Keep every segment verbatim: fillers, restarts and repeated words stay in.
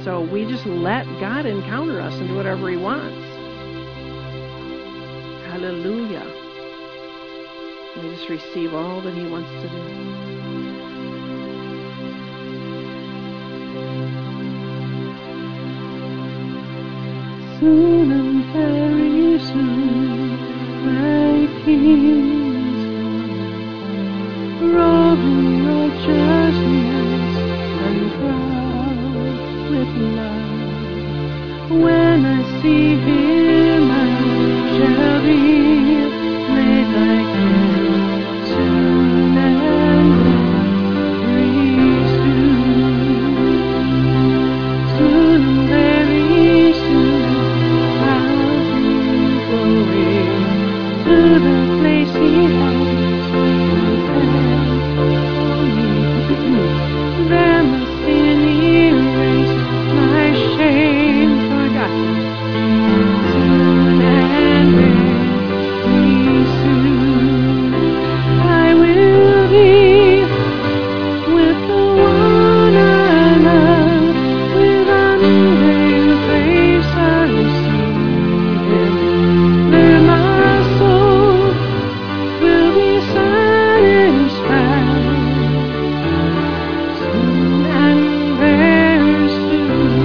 So we just let God encounter us and do whatever He wants. Hallelujah. We just receive all that He wants to do. Soon and very soon, my King's robing righteousness and crowned with love. When I see Him, I shall be made like Him soon and very soon. Soon and very soon, I'll be going to the place He has prepared for me. There my sin erased, my shame forgotten. Soon and very soon, I will be with the one I love. With unveiled face I will see Him. There my soul will be satisfied. Soon and very soon,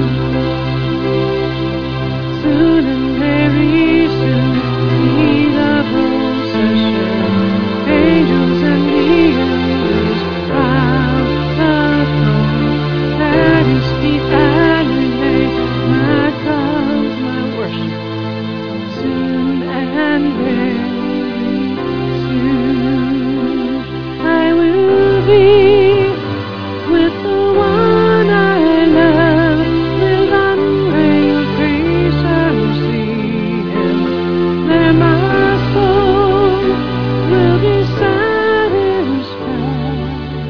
soon and very soon, see the procession, angels and the elders round the throne. At His feet I will lay my crowns, my worship. Soon and very soon, I will be with the one I love. With unveiled face I will see Him. There my soul will be satisfied.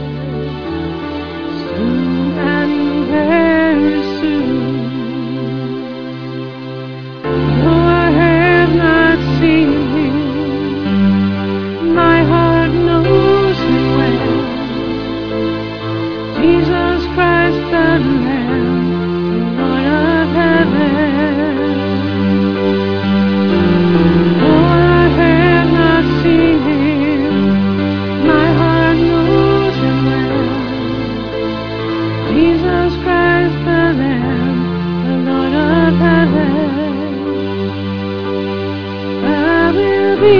Soon and very soon. Though I have not seen Him, my heart knows Him well. Jesus Christ the Lamb, the Lord of heaven. Though I have not seen Him, my heart knows Him well. Jesus Christ the Lamb, the Lord of heaven. I will be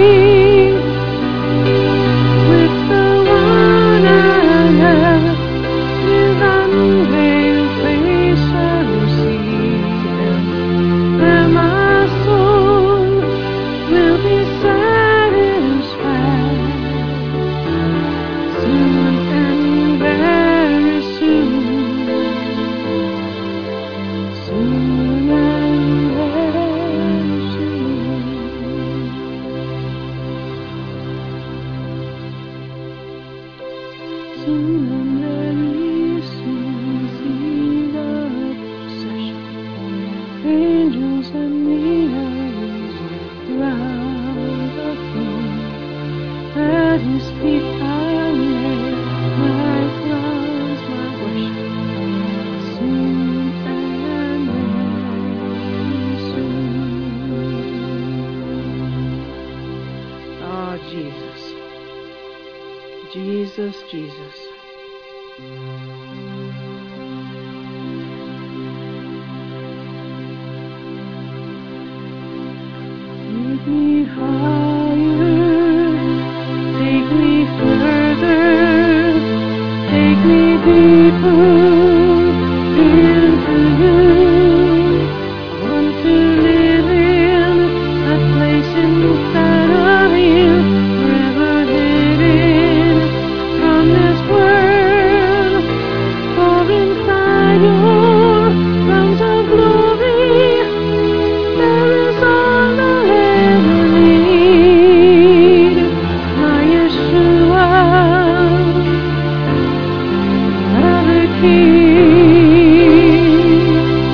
with the one I love. With unveiled face I will see Him. There my soul will be satisfied. Soon and very soon. Soon and very soon. Soon and very soon, see the procession, angels and the elders round the throne. At His feet I lay my crowns, my worship. Soon and very soon. Oh, Jesus. Jesus, Jesus. Take me higher, take me further, take me deeper into You. I want to live in a place inside of You, forever hidden from this world. For inside Your realms of glory, there is all I ever need. My Yeshua, other King.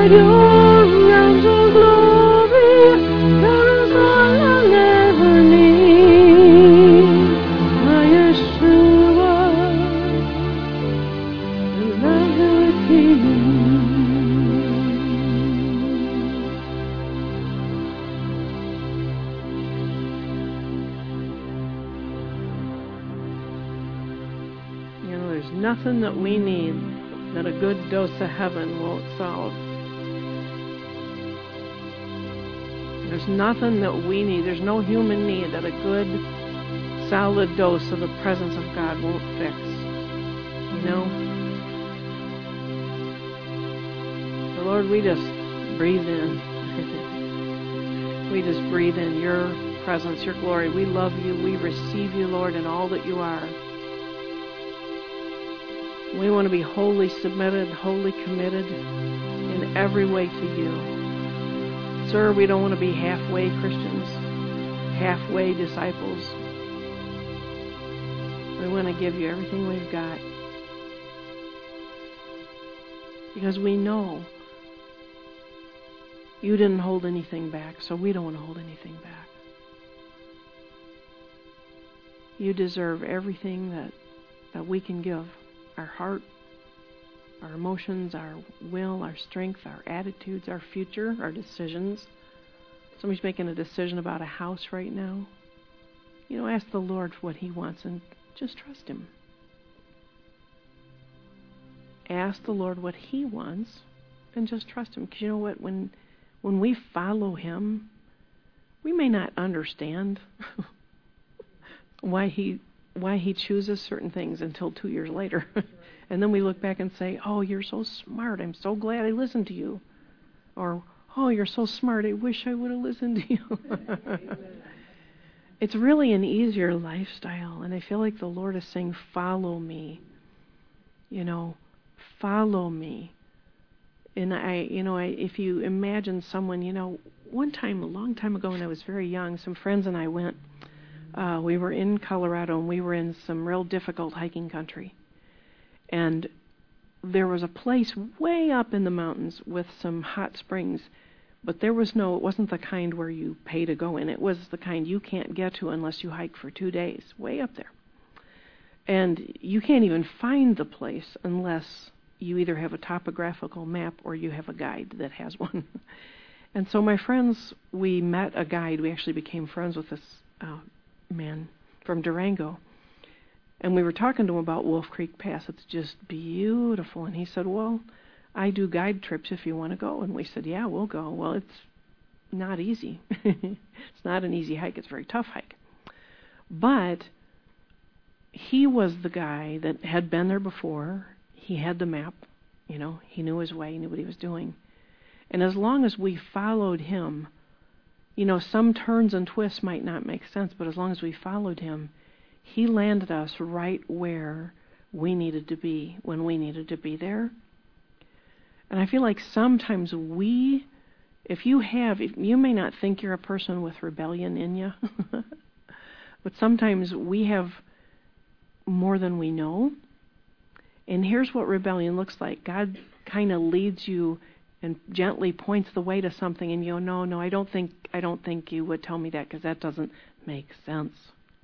inside your realms of glory, there is all I'll ever need. My Yeshua, beloved King. Nothing that we need that a good dose of heaven won't solve. There's nothing that we need, there's no human need that a good, solid dose of the presence of God won't fix. You know? So Lord, we just breathe in. We just breathe in your presence, your glory. We love you. We receive you, Lord, in all that you are. We want to be wholly submitted, wholly committed in every way to you. Sir, we don't want to be halfway Christians, halfway disciples. We want to give you everything we've got. Because we know you didn't hold anything back, so we don't want to hold anything back. You deserve everything that, that we can give. Our heart, our emotions, our will, our strength, our attitudes, our future, our decisions. Somebody's making a decision about a house right now. You know, ask the Lord for what He wants and just trust Him. Ask the Lord what He wants and just trust Him. Because you know what? When, when we follow Him, we may not understand why He why he chooses certain things until two years later. And then we look back and say, oh, you're so smart. I'm so glad I listened to you. Or, oh, you're so smart. I wish I would have listened to you. It's really an easier lifestyle. And I feel like the Lord is saying, follow me. You know, follow me. And I, you know, I, if you imagine someone, you know, one time, a long time ago when I was very young, some friends and I went, Uh, we were in Colorado, and we were in some real difficult hiking country. And there was a place way up in the mountains with some hot springs, but there was no, it wasn't the kind where you pay to go in. It was the kind you can't get to unless you hike for two days, way up there. And you can't even find the place unless you either have a topographical map or you have a guide that has one. And so my friends, we met a guide. We actually became friends with this uh, man from Durango, and we were talking to him about Wolf Creek Pass. It's just beautiful. And he said, well, I do guide trips if you want to go. And we said, yeah, we'll go. Well, it's not easy. It's not an easy hike. It's a very tough hike. But he was the guy that had been there before. He had the map. You know, he knew his way. He knew what he was doing. And as long as we followed him, you know, some turns and twists might not make sense, but as long as we followed him, he landed us right where we needed to be when we needed to be there. And I feel like sometimes we, if you have, if you may not think you're a person with rebellion in you, but sometimes we have more than we know. And here's what rebellion looks like. God kind of leads you and gently points the way to something, and you go, no, no, I don't think, I don't think you would tell me that because that doesn't make sense.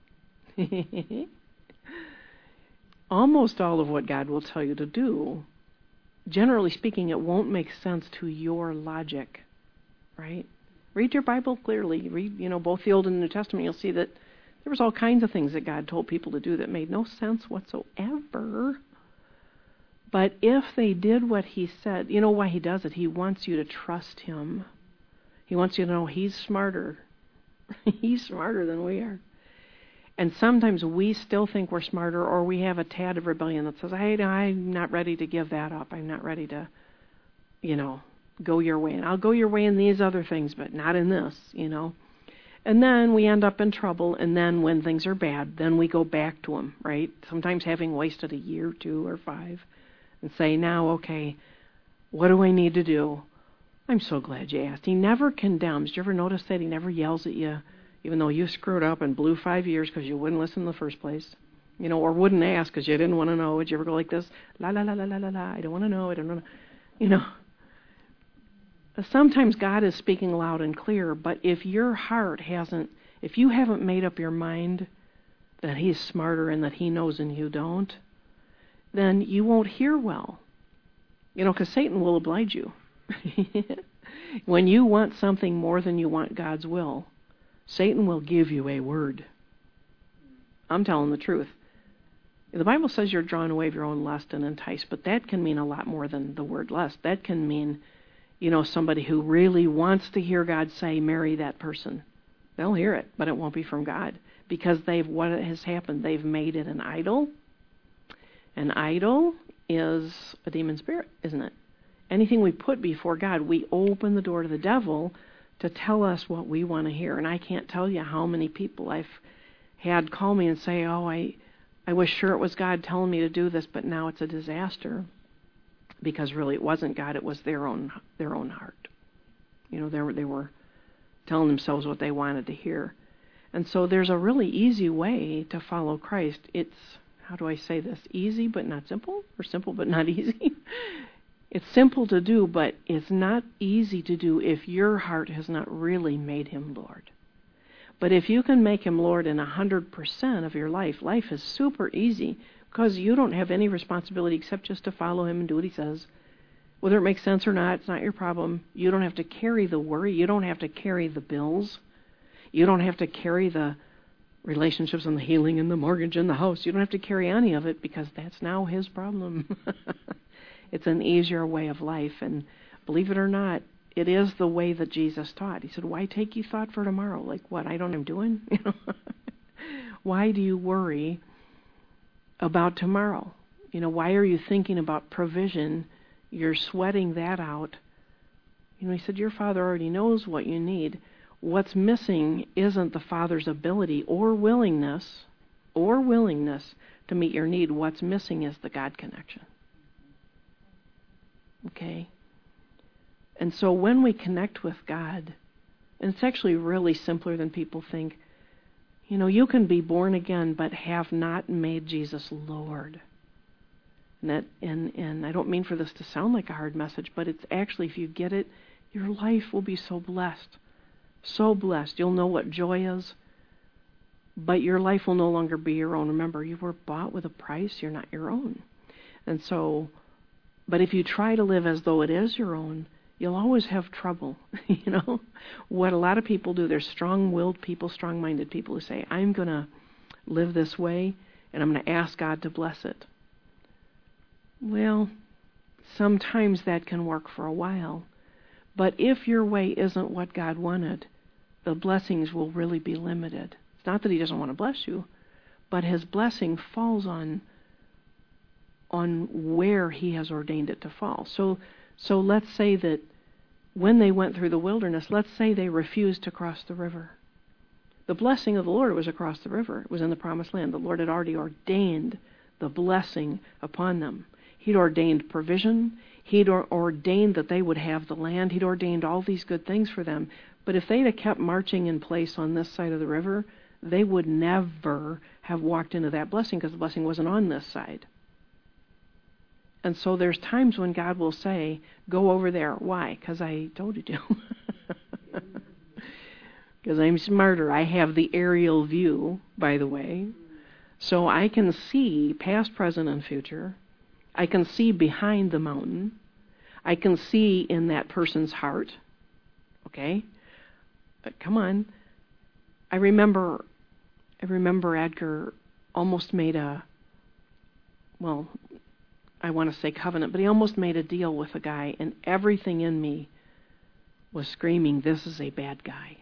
Almost all of what God will tell you to do, generally speaking, it won't make sense to your logic, right? Read your Bible clearly. Read, you know, both the Old and the New Testament. You'll see that there was all kinds of things that God told people to do that made no sense whatsoever. But if they did what He said, you know why He does it? He wants you to trust Him. He wants you to know He's smarter. He's smarter than we are. And sometimes we still think we're smarter, or we have a tad of rebellion that says, hey, I'm not ready to give that up. I'm not ready to, you know, go your way. And I'll go your way in these other things, but not in this, you know. And then we end up in trouble, and then when things are bad, then we go back to Him, right? Sometimes having wasted a year, two, or five. And say, now, okay, what do I need to do? I'm so glad you asked. He never condemns. Do you ever notice that? He never yells at you, even though you screwed up and blew five years because you wouldn't listen in the first place. You know, or wouldn't ask because you didn't want to know. Would you ever go like this? La, la, la, la, la, la, la. I don't want to know. I don't want to. You know. sometimes God is speaking loud and clear, but if your heart hasn't, if you haven't made up your mind that He's smarter and that He knows and you don't, then you won't hear well. You know, because Satan will oblige you. When you want something more than you want God's will, Satan will give you a word. I'm telling the truth. The Bible says you're drawn away of your own lust and enticed, but that can mean a lot more than the word lust. That can mean, you know, somebody who really wants to hear God say, marry that person. They'll hear it, but it won't be from God. Because they've, what has happened, they've made it an idol. An idol is a demon spirit, isn't it? Anything we put before God, we open the door to the devil to tell us what we want to hear. And I can't tell you how many people I've had call me and say, oh, I, I was sure it was God telling me to do this, but now it's a disaster. Because really it wasn't God, it was their own their own heart. You know, they were, they were telling themselves what they wanted to hear. And so there's a really easy way to follow Christ. It's, how do I say this, easy but not simple, or simple but not easy? It's simple to do, but it's not easy to do if your heart has not really made Him Lord. But if you can make Him Lord in one hundred percent of your life, life is super easy because you don't have any responsibility except just to follow Him and do what He says. Whether it makes sense or not, it's not your problem. You don't have to carry the worry. You don't have to carry the bills. You don't have to carry the relationships and the healing and the mortgage and the house. You don't have to carry any of it because that's now His problem. It's an easier way of life. And believe it or not, it is the way that Jesus taught. He said, why take you thought for tomorrow? Like what, I don't know what I'm doing? You know? Why do you worry about tomorrow? You know, why are you thinking about provision? You're sweating that out. You know, He said, your Father already knows what you need. What's missing isn't the Father's ability or willingness or willingness to meet your need. What's missing is the God connection. Okay? And so when we connect with God, and it's actually really simpler than people think, you know, you can be born again but have not made Jesus Lord. And, that, and, and I don't mean for this to sound like a hard message, but it's actually, if you get it, your life will be so blessed. So blessed. You'll know what joy is, but your life will no longer be your own. Remember, you were bought with a price. You're not your own. And so, but if you try to live as though it is your own, you'll always have trouble. You know, what a lot of people do, they're strong-willed people, strong-minded people who say, I'm going to live this way, and I'm going to ask God to bless it. Well, sometimes that can work for a while. But if your way isn't what God wanted, the blessings will really be limited. It's not that He doesn't want to bless you, but His blessing falls on on where He has ordained it to fall. So, so let's say that when they went through the wilderness, let's say they refused to cross the river. The blessing of the Lord was across the river. It was in the promised land. The Lord had already ordained the blessing upon them. He'd ordained provision. He'd or- ordained that they would have the land. He'd ordained all these good things for them. But if they'd have kept marching in place on this side of the river, they would never have walked into that blessing because the blessing wasn't on this side. And so there's times when God will say, go over there. Why? Because I told you to. Because I'm smarter. I have the aerial view, by the way. So I can see past, present, and future. I can see behind the mountain. I can see in that person's heart. Okay? But come on. I remember, I remember Edgar almost made a, well, I want to say covenant, but he almost made a deal with a guy, and everything in me was screaming, this is a bad guy.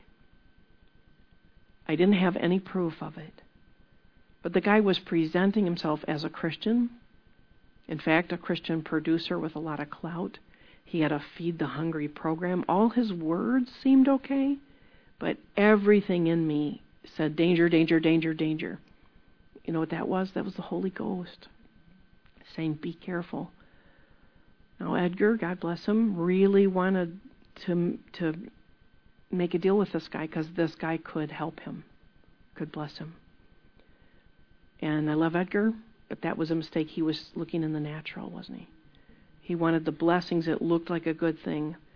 I didn't have any proof of it. But the guy was presenting himself as a Christian. In fact, a Christian producer with a lot of clout. He had a Feed the Hungry program. All his words seemed okay, but everything in me said, danger, danger, danger, danger. You know what that was? That was the Holy Ghost saying, be careful. Now, Edgar, God bless him, really wanted to to make a deal with this guy because this guy could help him, could bless him. And I love Edgar, but that was a mistake. He was looking in the natural, wasn't he? He wanted the blessings. It looked like a good thing.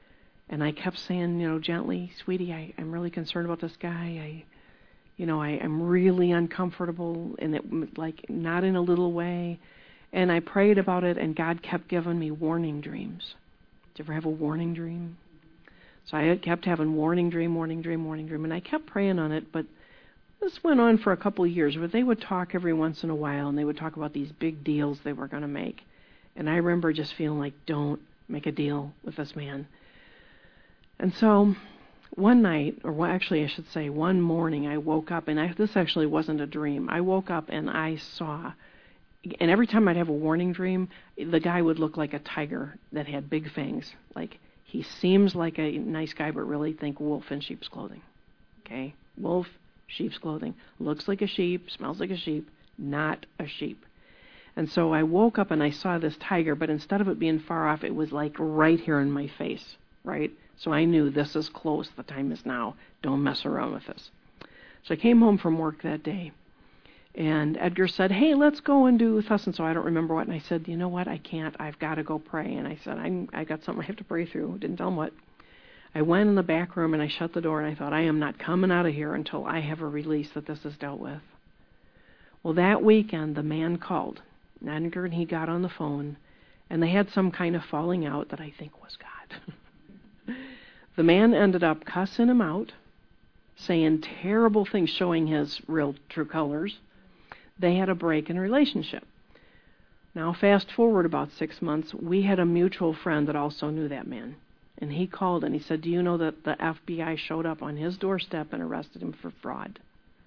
And I kept saying, you know, gently, sweetie, I, I'm really concerned about this guy. I, you know, I, I'm really uncomfortable, and it, like, not in a little way. And I prayed about it, and God kept giving me warning dreams. Did you ever have a warning dream? So I kept having warning dream, warning dream, warning dream, and I kept praying on it, but this went on for a couple of years, but they would talk every once in a while, and they would talk about these big deals they were going to make. And I remember just feeling like, don't make a deal with this man. And so one night, or well, actually I should say one morning, I woke up, and I, this actually wasn't a dream. I woke up and I saw, and every time I'd have a warning dream, the guy would look like a tiger that had big fangs. Like, he seems like a nice guy, but really think wolf in sheep's clothing. Okay? Wolf, sheep's clothing. Looks like a sheep, smells like a sheep, not a sheep. And so I woke up and I saw this tiger, but instead of it being far off, it was like right here in my face, right? So I knew this is close. The time is now. Don't mess around with this. So I came home from work that day, and Edgar said, hey, let's go and do thus and so. I don't remember what. And I said, you know what? I can't. I've got to go pray. And I said, I'm, I got something I have to pray through. Didn't tell him what. I went in the back room and I shut the door, and I thought, I am not coming out of here until I have a release that this is dealt with. Well, that weekend, the man called. Edgar and he got on the phone, and they had some kind of falling out that I think was God. The man ended up cussing him out, saying terrible things, showing his real true colors. They had a break in a relationship. Now, fast forward about six months, we had a mutual friend that also knew that man. And he called and he said, do you know that the F B I showed up on his doorstep and arrested him for fraud?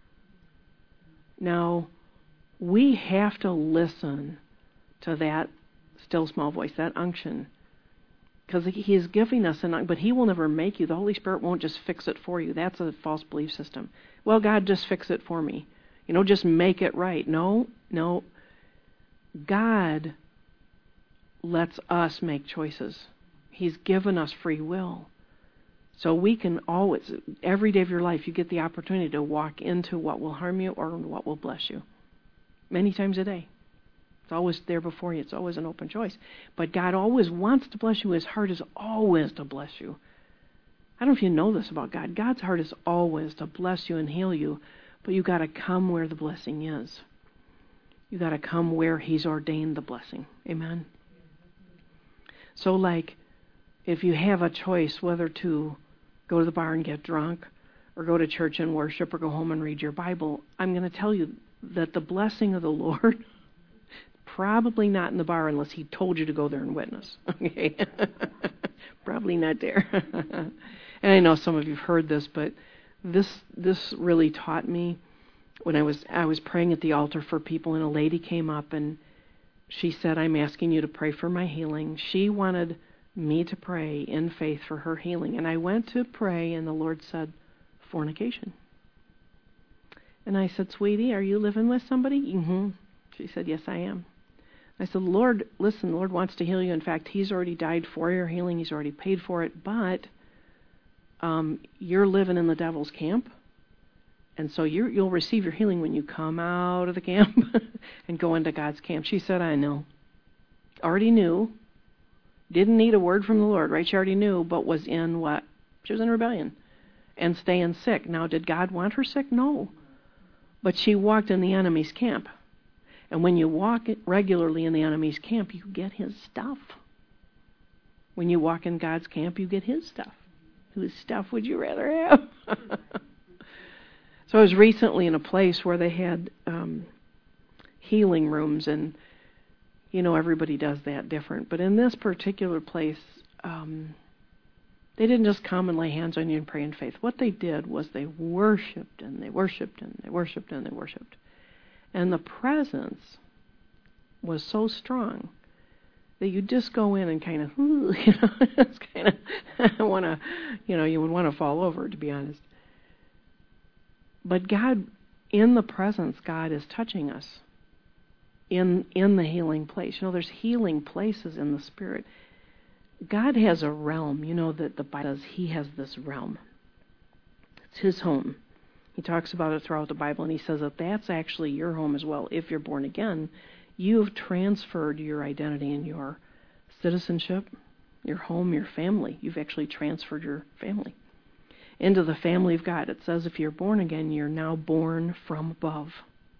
Now, we have to listen to that still small voice, that unction. Because he is giving us an, but he will never make you. The Holy Spirit won't just fix it for you. That's a false belief system. Well, God, just fix it for me. You know, just make it right. No, no. God lets us make choices. He's given us free will. So we can always, every day of your life, you get the opportunity to walk into what will harm you or what will bless you. Many times a day. It's always there before you. It's always an open choice. But God always wants to bless you. His heart is always to bless you. I don't know if you know this about God. God's heart is always to bless you and heal you, but you got to come where the blessing is. You got to come where He's ordained the blessing. Amen? So, like, if you have a choice whether to go to the bar and get drunk, or go to church and worship, or go home and read your Bible, I'm going to tell you that the blessing of the Lord, probably not in the bar unless He told you to go there and witness. Okay? Probably not there. And I know some of you have heard this, but this this really taught me when I was I was praying at the altar for people, and a lady came up and she said, I'm asking you to pray for my healing. She wanted me to pray in faith for her healing. And I went to pray, and the Lord said, fornication. And I said, sweetie, are you living with somebody? Mm-hmm. She said, yes, I am. I said, Lord, listen, the Lord wants to heal you. In fact, He's already died for your healing. He's already paid for it. But um, you're living in the devil's camp. And so you're, you'll receive your healing when you come out of the camp and go into God's camp. She said, I know. Already knew. Didn't need a word from the Lord, right? She already knew, but was in what? She was in rebellion and staying sick. Now, did God want her sick? No. But she walked in the enemy's camp. And when you walk regularly in the enemy's camp, you get his stuff. When you walk in God's camp, you get His stuff. Whose stuff would you rather have? So I was recently in a place where they had um, healing rooms, and you know, everybody does that different. But in this particular place, um, they didn't just come and lay hands on you and pray in faith. What they did was they worshipped and they worshipped and they worshipped and they worshipped. And the presence was so strong that you just go in and kind of, you know, it's kind of, want to, you know, you would want to fall over, to be honest. But God, in the presence, God is touching us. In in the healing place. You know, there's healing places in the Spirit. God has a realm. You know that the Bible says He has this realm. It's His home. He talks about it throughout the Bible, and He says that that's actually your home as well. If you're born again, you've transferred your identity and your citizenship your home, your family. You've actually transferred your family into the family of God. It says if you're born again, you're now born from above.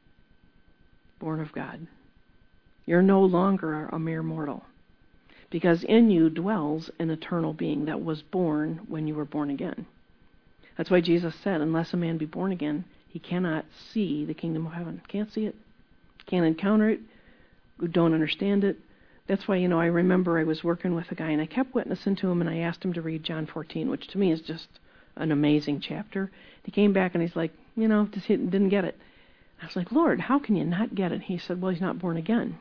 Born of God. You're no longer a mere mortal. Because in you dwells an eternal being that was born when you were born again. That's why Jesus said, unless a man be born again, he cannot see the kingdom of heaven. Can't see it. Can't encounter it. Don't understand it. That's why, you know, I remember I was working with a guy, and I kept witnessing to him, and I asked him to read John fourteen, which to me is just an amazing chapter. He came back, and he's like, you know, just didn't get it. I was like, Lord, how can you not get it? He said, well, he's not born again.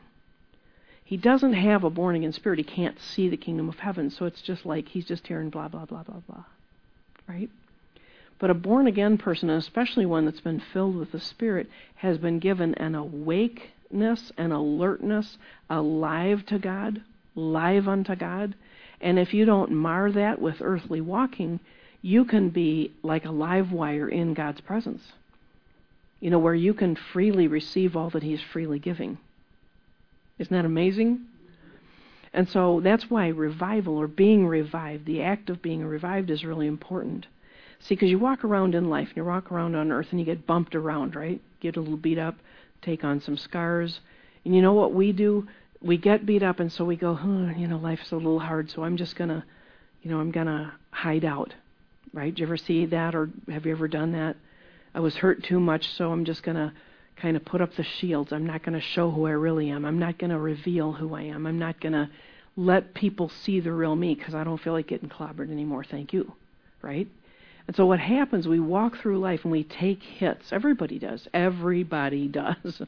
He doesn't have a born-again spirit. He can't see the kingdom of heaven, so it's just like he's just hearing blah, blah, blah, blah, blah, right? But a born-again person, and especially one that's been filled with the Spirit, has been given an awakeness, an alertness, alive to God, live unto God. And if you don't mar that with earthly walking, you can be like a live wire in God's presence. You know, where you can freely receive all that He's freely giving. Isn't that amazing? And so that's why revival, or being revived, the act of being revived is really important. See, because you walk around in life, and you walk around on earth, and you get bumped around, right? Get a little beat up, take on some scars. And you know what we do? We get beat up, and so we go, oh, you know, life's a little hard, so I'm just going to, you know, I'm going to hide out, right? Do you ever see that, or have you ever done that? I was hurt too much, so I'm just going to kind of put up the shields. I'm not going to show who I really am. I'm not going to reveal who I am. I'm not going to let people see the real me because I don't feel like getting clobbered anymore. Thank you, right? And so what happens, we walk through life and we take hits. Everybody does. Everybody does.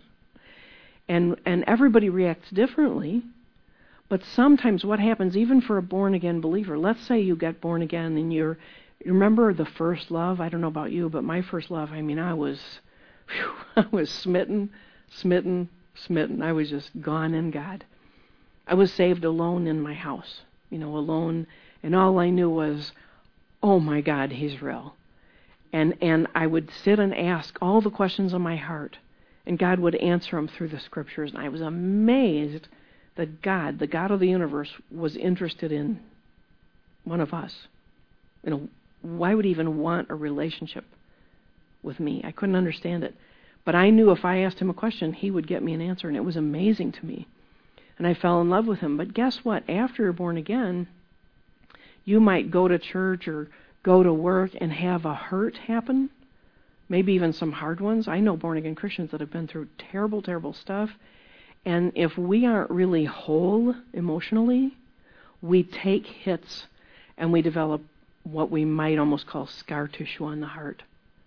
And and everybody reacts differently. But sometimes what happens, even for a born-again believer, let's say you get born again and you're, remember the first love? I don't know about you, but my first love, I mean, I was, whew, I was smitten, smitten, smitten. I was just gone in God. I was saved alone in my house, you know, alone. And all I knew was, oh my God, He's real. And and I would sit and ask all the questions on my heart, and God would answer them through the Scriptures. And I was amazed that God, the God of the universe, was interested in one of us. You know, why would He even want a relationship with me? I couldn't understand it. But I knew if I asked Him a question, He would get me an answer, and it was amazing to me. And I fell in love with Him. But guess what? After you're born again, you might go to church or go to work and have a hurt happen, maybe even some hard ones. I know born-again Christians that have been through terrible, terrible stuff. And if we aren't really whole emotionally, we take hits and we develop what we might almost call scar tissue on the heart.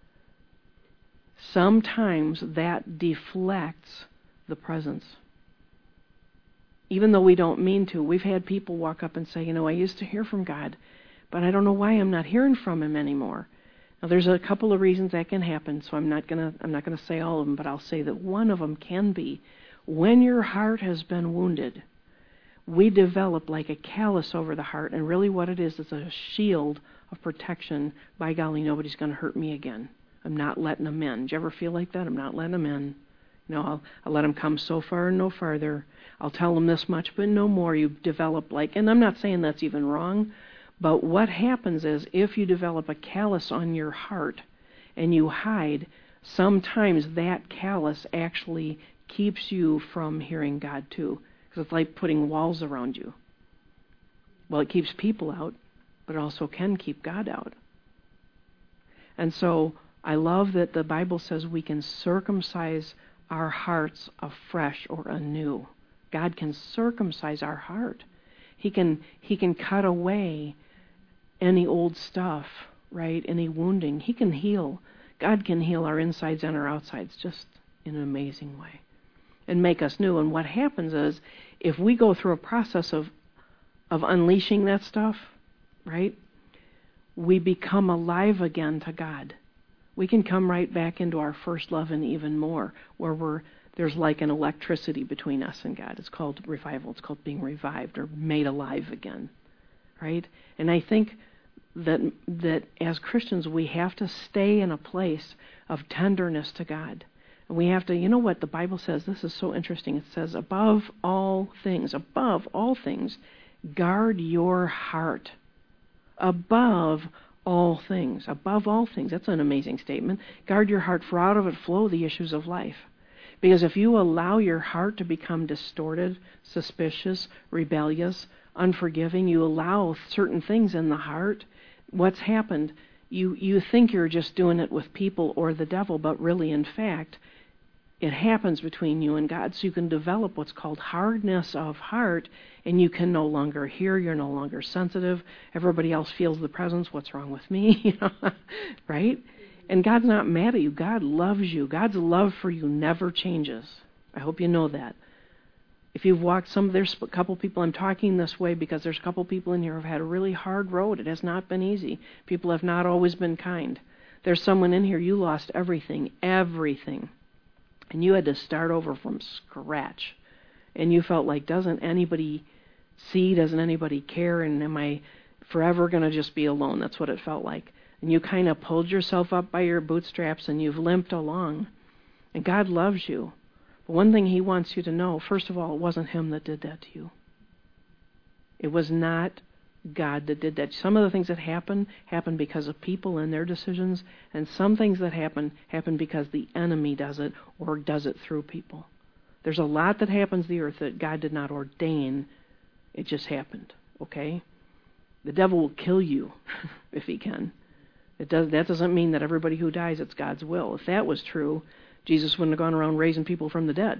Sometimes that deflects the presence. Even though we don't mean to, we've had people walk up and say, you know, I used to hear from God, but I don't know why I'm not hearing from Him anymore. Now, there's a couple of reasons that can happen, so I'm not gonna I'm not gonna say all of them, but I'll say that one of them can be when your heart has been wounded. We develop like a callus over the heart, and really what it is is a shield of protection. By golly, nobody's going to hurt me again. I'm not letting them in. Did you ever feel like that? I'm not letting them in. You know, I'll, I'll let them come so far and no farther. I'll tell them this much, but no more. You develop like, and I'm not saying that's even wrong, but what happens is if you develop a callus on your heart and you hide, sometimes that callus actually keeps you from hearing God too. Because it's like putting walls around you. Well, it keeps people out, but it also can keep God out. And so I love that the Bible says we can circumcise our hearts afresh or anew. God can circumcise our heart. He can he can cut away any old stuff, right? Any wounding. He can heal. God can heal our insides and our outsides just in an amazing way and make us new. And what happens is if we go through a process of of unleashing that stuff, right, we become alive again to God. We can come right back into our first love and even more, where we're there's like an electricity between us and God. It's called revival. It's called being revived or made alive again, right? And I think that that as Christians, we have to stay in a place of tenderness to God. And we have to, you know what the Bible says? This is so interesting. It says, above all things, above all things, Guard your heart above all things. Above all things. That's an amazing statement. Guard your heart, for out of it flow the issues of life. Because if you allow your heart to become distorted, suspicious, rebellious, unforgiving, you allow certain things in the heart, what's happened? You, you think you're just doing it with people or the devil, but really, in fact, it happens between you and God. So you can develop what's called hardness of heart, and you can no longer hear. You're no longer sensitive. Everybody else feels the presence. What's wrong with me? You know, right? And God's not mad at you. God loves you. God's love for you never changes. I hope you know that. If you've walked some, there's a couple people, I'm talking this way because there's a couple people in here who've had a really hard road. It has not been easy. People have not always been kind. There's someone in here, you lost everything, everything. And you had to start over from scratch. And you felt like, doesn't anybody see? Doesn't anybody care? And am I forever going to just be alone? That's what it felt like. And you kind of pulled yourself up by your bootstraps and you've limped along. And God loves you. But one thing He wants you to know, first of all, it wasn't Him that did that to you. It was not God that did that. Some of the things that happen, happen because of people and their decisions, and some things that happen, happen because the enemy does it or does it through people. There's a lot that happens to the earth that God did not ordain. It just happened, okay? The devil will kill you if he can. It does. That doesn't mean that everybody who dies, it's God's will. If that was true, Jesus wouldn't have gone around raising people from the dead.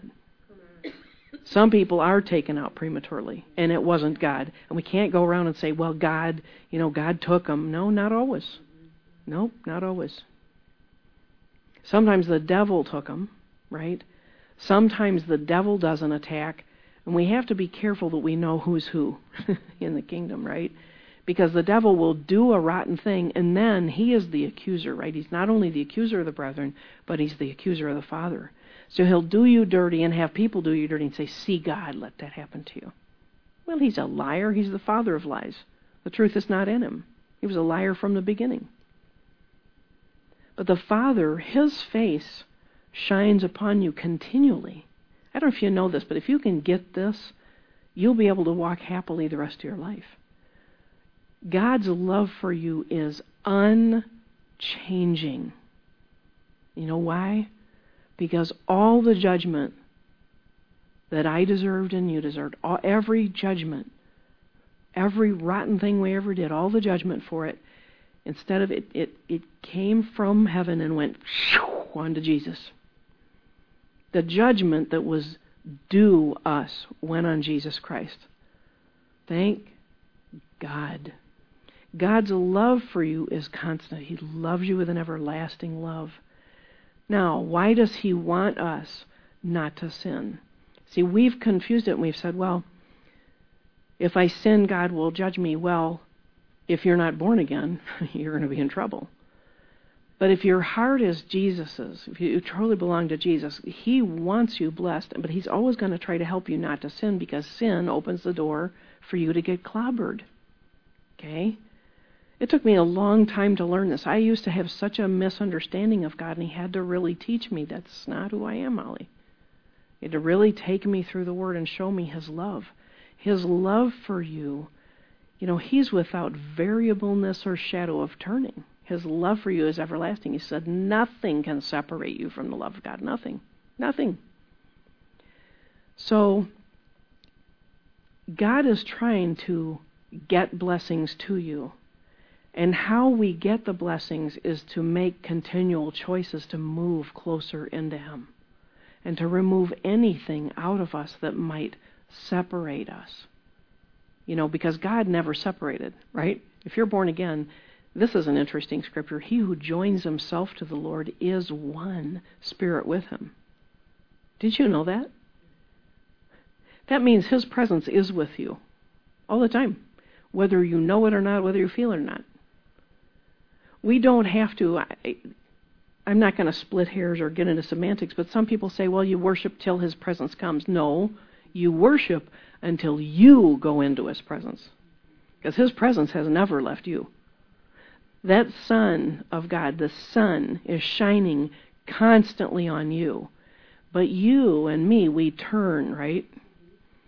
Some people are taken out prematurely, and it wasn't God. And we can't go around and say, well, God, you know, God took them. No, not always. Nope, not always. Sometimes the devil took them, right? Sometimes the devil does an attack, and we have to be careful that we know who's who in the kingdom, right? Because the devil will do a rotten thing, and then he is the accuser, right? He's not only the accuser of the brethren, but he's the accuser of the Father. So he'll do you dirty and have people do you dirty and say, see, God, let that happen to you. Well, he's a liar. He's the father of lies. The truth is not in him. He was a liar from the beginning. But the Father, His face shines upon you continually. I don't know if you know this, but if you can get this, you'll be able to walk happily the rest of your life. God's love for you is unchanging. You know why? Because all the judgment that I deserved and you deserved, all, every judgment, every rotten thing we ever did, all the judgment for it, instead of it, it, it came from heaven and went onto Jesus. The judgment that was due us went on Jesus Christ. Thank God. God's love for you is constant. He loves you with an everlasting love. Now, why does He want us not to sin? See, we've confused it and we've said, well, if I sin, God will judge me. Well, if you're not born again, you're going to be in trouble. But if your heart is Jesus's, if you truly belong to Jesus, He wants you blessed, but He's always going to try to help you not to sin, because sin opens the door for you to get clobbered. Okay? It took me a long time to learn this. I used to have such a misunderstanding of God, and He had to really teach me that's not who I am, Molly. He had to really take me through the Word and show me His love. His love for you, you know, He's without variableness or shadow of turning. His love for you is everlasting. He said nothing can separate you from the love of God. Nothing. Nothing. So, God is trying to get blessings to you. And how we get the blessings is to make continual choices to move closer into Him and to remove anything out of us that might separate us. You know, because God never separated, right? If you're born again, this is an interesting scripture. He who joins himself to the Lord is one spirit with Him. Did you know that? That means His presence is with you all the time, whether you know it or not, whether you feel it or not. We don't have to, I, I'm not going to split hairs or get into semantics, but some people say, well, you worship till His presence comes. No, you worship until you go into His presence, because His presence has never left you. That sun of God, the sun, is shining constantly on you. But you and me, we turn, right?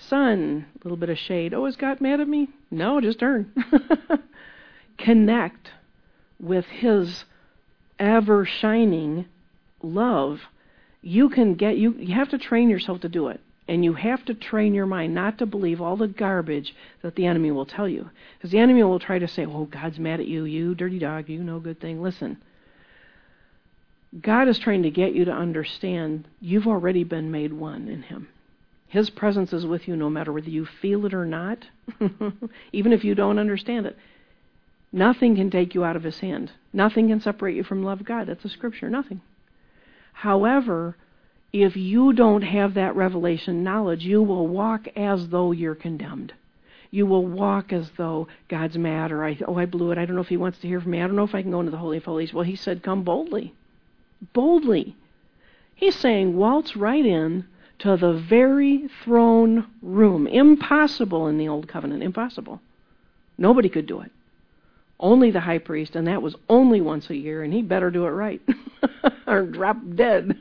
sun, a little bit of shade. Oh, is God mad at me? No, just turn. Connect with His ever shining love. You can get, you, you have to train yourself to do it. And you have to train your mind not to believe all the garbage that the enemy will tell you. Because the enemy will try to say, oh, God's mad at you, you dirty dog, you no good thing. Listen, God is trying to get you to understand you've already been made one in Him. His presence is with you no matter whether you feel it or not, even if you don't understand it. Nothing can take you out of His hand. Nothing can separate you from the love of God. That's a scripture, nothing. However, if you don't have that revelation knowledge, you will walk as though you're condemned. You will walk as though God's mad, or, I, oh, I blew it. I don't know if He wants to hear from me. I don't know if I can go into the Holy of Holies. Well, He said, come boldly. Boldly. He's saying, waltz right in to the very throne room. Impossible in the Old Covenant. Impossible. Nobody could do it. Only the high priest, and that was only once a year, and he better do it right or drop dead.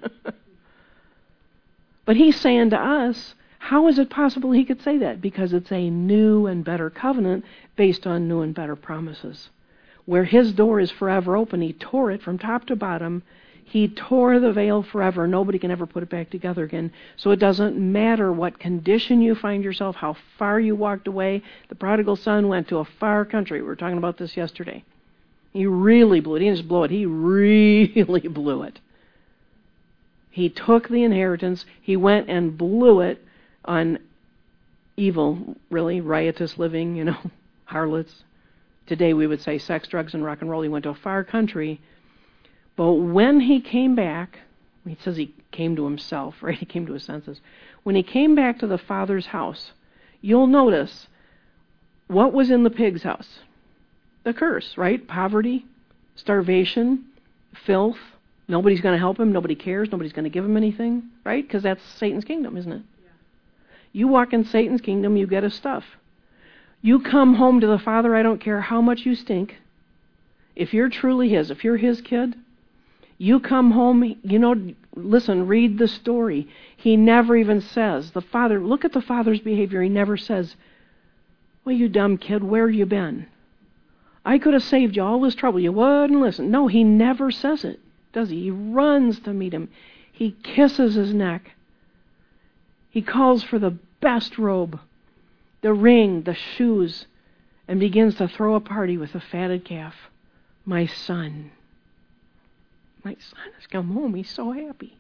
But He's saying to us, how is it possible He could say that? Because it's a new and better covenant based on new and better promises. Where His door is forever open, He tore it from top to bottom. He tore the veil forever. Nobody can ever put it back together again. So it doesn't matter what condition you find yourself, how far you walked away. The prodigal son went to a far country. We were talking about this yesterday. He really blew it. He didn't just blow it. He really blew it. He took the inheritance. He went and blew it on evil, really, riotous living, you know, harlots. Today we would say sex, drugs, and rock and roll. He went to a far country. But when he came back, he says he came to himself, right? He came to his senses. When he came back to the Father's house, you'll notice what was in the pig's house. The curse, right? Poverty, starvation, filth. Nobody's going to help him. Nobody cares. Nobody's going to give him anything, right? Because that's Satan's kingdom, isn't it? Yeah. You walk in Satan's kingdom, you get his stuff. You come home to the Father, I don't care how much you stink. If you're truly His, if you're His kid, you come home, you know, listen, read the story. He never even says, the Father, look at the Father's behavior. He never says, well, you dumb kid, where have you been? I could have saved you all this trouble. You wouldn't listen. No, He never says it, does He? He runs to meet him. He kisses his neck. He calls for the best robe, the ring, the shoes, and begins to throw a party with a fatted calf. My son. My son has come home. He's so happy.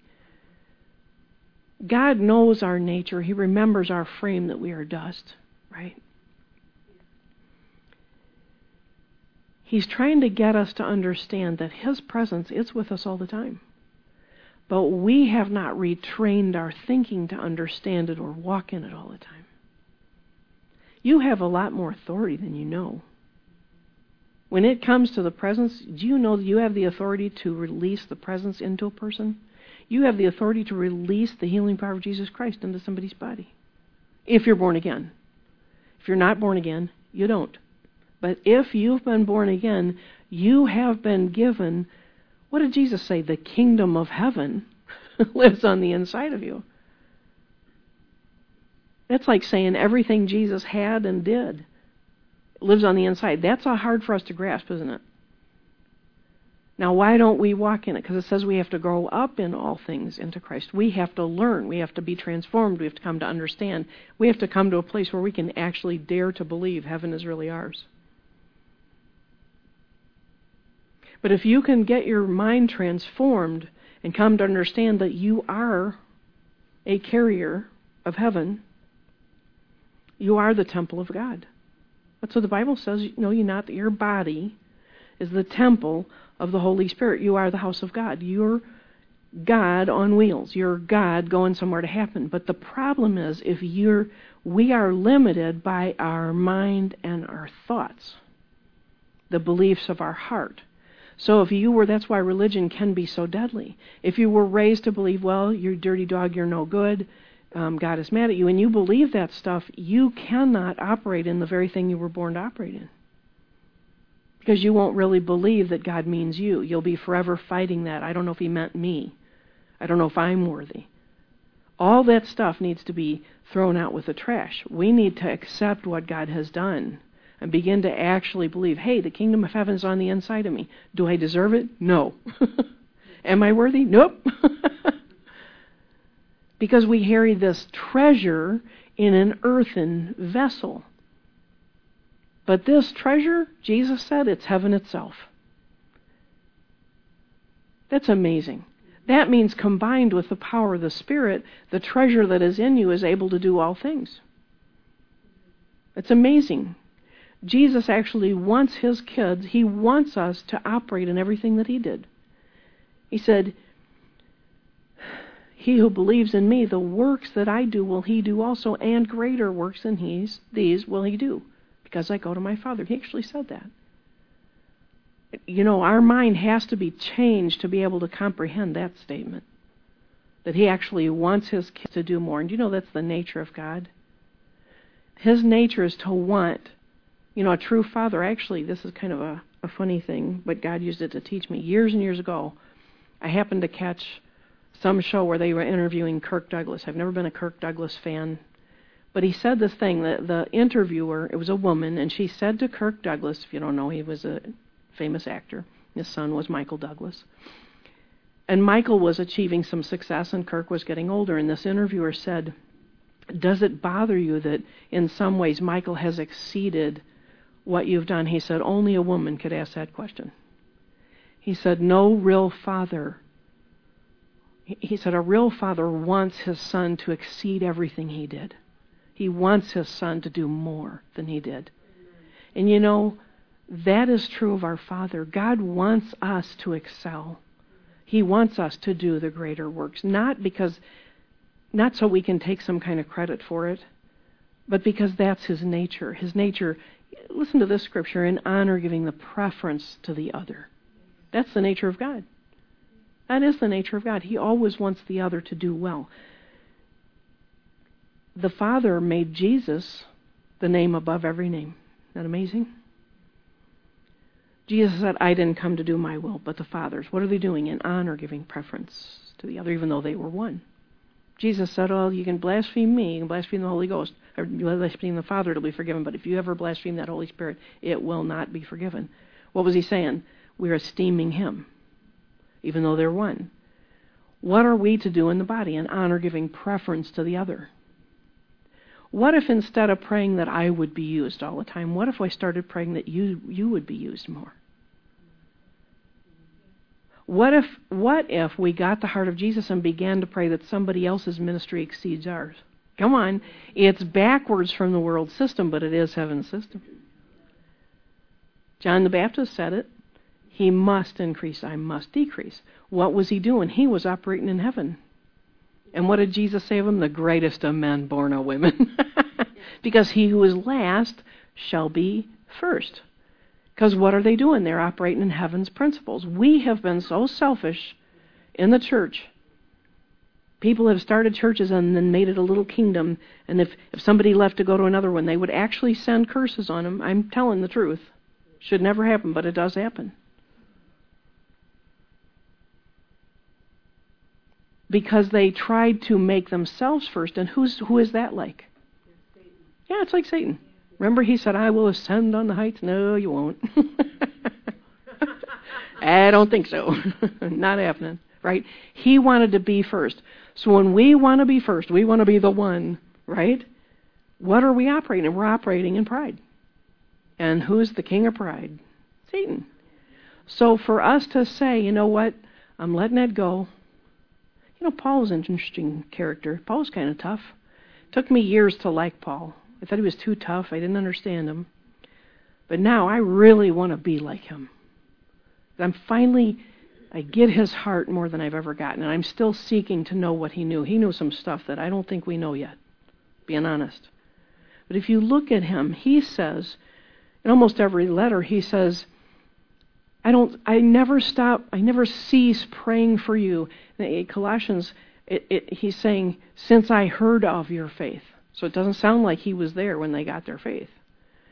God knows our nature. He remembers our frame that we are dust, right? He's trying to get us to understand that His presence is with us all the time. But we have not retrained our thinking to understand it or walk in it all the time. You have a lot more authority than you know. When it comes to the presence, do you know that you have the authority to release the presence into a person? You have the authority to release the healing power of Jesus Christ into somebody's body. If you're born again. If you're not born again, you don't. But if you've been born again, you have been given, what did Jesus say? The kingdom of heaven lives on the inside of you. That's like saying everything Jesus had and did lives on the inside. That's hard for us to grasp, isn't it? Now, why don't we walk in it? Because it says we have to grow up in all things into Christ. We have to learn. We have to be transformed. We have to come to understand. We have to come to a place where we can actually dare to believe heaven is really ours. But if you can get your mind transformed and come to understand that you are a carrier of heaven, you are the temple of God. That's what the Bible says. Know ye not that your body is the temple of the Holy Spirit. You are the house of God. You're God on wheels. You're God going somewhere to happen. But the problem is, if you're, we are limited by our mind and our thoughts, the beliefs of our heart. So if you were, that's why religion can be so deadly. If you were raised to believe, well, you're a dirty dog, you're no good, Um, God is mad at you, and you believe that stuff, you cannot operate in the very thing you were born to operate in. Because you won't really believe that God means you. You'll be forever fighting that. I don't know if He meant me. I don't know if I'm worthy. All that stuff needs to be thrown out with the trash. We need to accept what God has done and begin to actually believe, hey, the kingdom of heaven is on the inside of me. Do I deserve it? No. Am I worthy? Nope. Because we carry this treasure in an earthen vessel. But this treasure, Jesus said, it's heaven itself. That's amazing. That means combined with the power of the Spirit, the treasure that is in you is able to do all things. It's amazing. Jesus actually wants his kids, he wants us to operate in everything that he did. He said, he who believes in me, the works that I do will he do also, and greater works than he's, these will he do, because I go to my Father. He actually said that. You know, our mind has to be changed to be able to comprehend that statement, that he actually wants his kids to do more. And you know that's the nature of God? His nature is to want, you know, a true father. Actually, this is kind of a, a funny thing, but God used it to teach me. Years and years ago, I happened to catch some show where they were interviewing Kirk Douglas. I've never been a Kirk Douglas fan, but he said this thing, that the interviewer, it was a woman, and she said to Kirk Douglas, if you don't know, he was a famous actor. His son was Michael Douglas. And Michael was achieving some success, and Kirk was getting older, and this interviewer said, does it bother you that in some ways Michael has exceeded what you've done? He said, only a woman could ask that question. He said, no real father He said, a real father wants his son to exceed everything he did. He wants his son to do more than he did. And you know, that is true of our Father. God wants us to excel. He wants us to do the greater works, not because, not so we can take some kind of credit for it, but because that's his nature. His nature, listen to this scripture, in honor giving the preference to the other. That's the nature of God. That is the nature of God. He always wants the other to do well. The Father made Jesus the name above every name. Isn't that amazing? Jesus said, I didn't come to do my will, but the Father's. What are they doing? In honor, giving preference to the other, even though they were one. Jesus said, oh, you can blaspheme me, you can blaspheme the Holy Ghost, or blaspheme the Father, it'll be forgiven, but if you ever blaspheme that Holy Spirit, it will not be forgiven. What was he saying? We're esteeming him, even though they're one. What are we to do in the body? In honor, giving preference to the other. What if instead of praying that I would be used all the time, what if I started praying that you you would be used more? What if what if we got the heart of Jesus and began to pray that somebody else's ministry exceeds ours? Come on, it's backwards from the world system, but it is heaven's system. John the Baptist said it. He must increase, I must decrease. What was he doing? He was operating in heaven. And what did Jesus say of him? The greatest of men born of women. Because he who is last shall be first. Because what are they doing? They're operating in heaven's principles. We have been so selfish in the church. People have started churches and then made it a little kingdom. And if, if somebody left to go to another one, they would actually send curses on them. I'm telling the truth. Should never happen, but it does happen. Because they tried to make themselves first. And who's who is that like? Yeah, it's like Satan. Remember he said, I will ascend on the heights? No, you won't. I don't think so. Not happening, right? He wanted to be first. So when we want to be first, we want to be the one, right? What are we operating in? We're operating in pride. And who's the king of pride? Satan. So for us to say, you know what, I'm letting that go. You know, Paul was an interesting character. Paul was kind of tough. It took me years to like Paul. I thought he was too tough. I didn't understand him. But now I really want to be like him. I'm finally, I get his heart more than I've ever gotten, and I'm still seeking to know what he knew. He knew some stuff that I don't think we know yet, being honest. But if you look at him, he says, in almost every letter, he says, I don't. I never stop. I never cease praying for you. In Colossians, it, it, he's saying, since I heard of your faith. So it doesn't sound like he was there when they got their faith.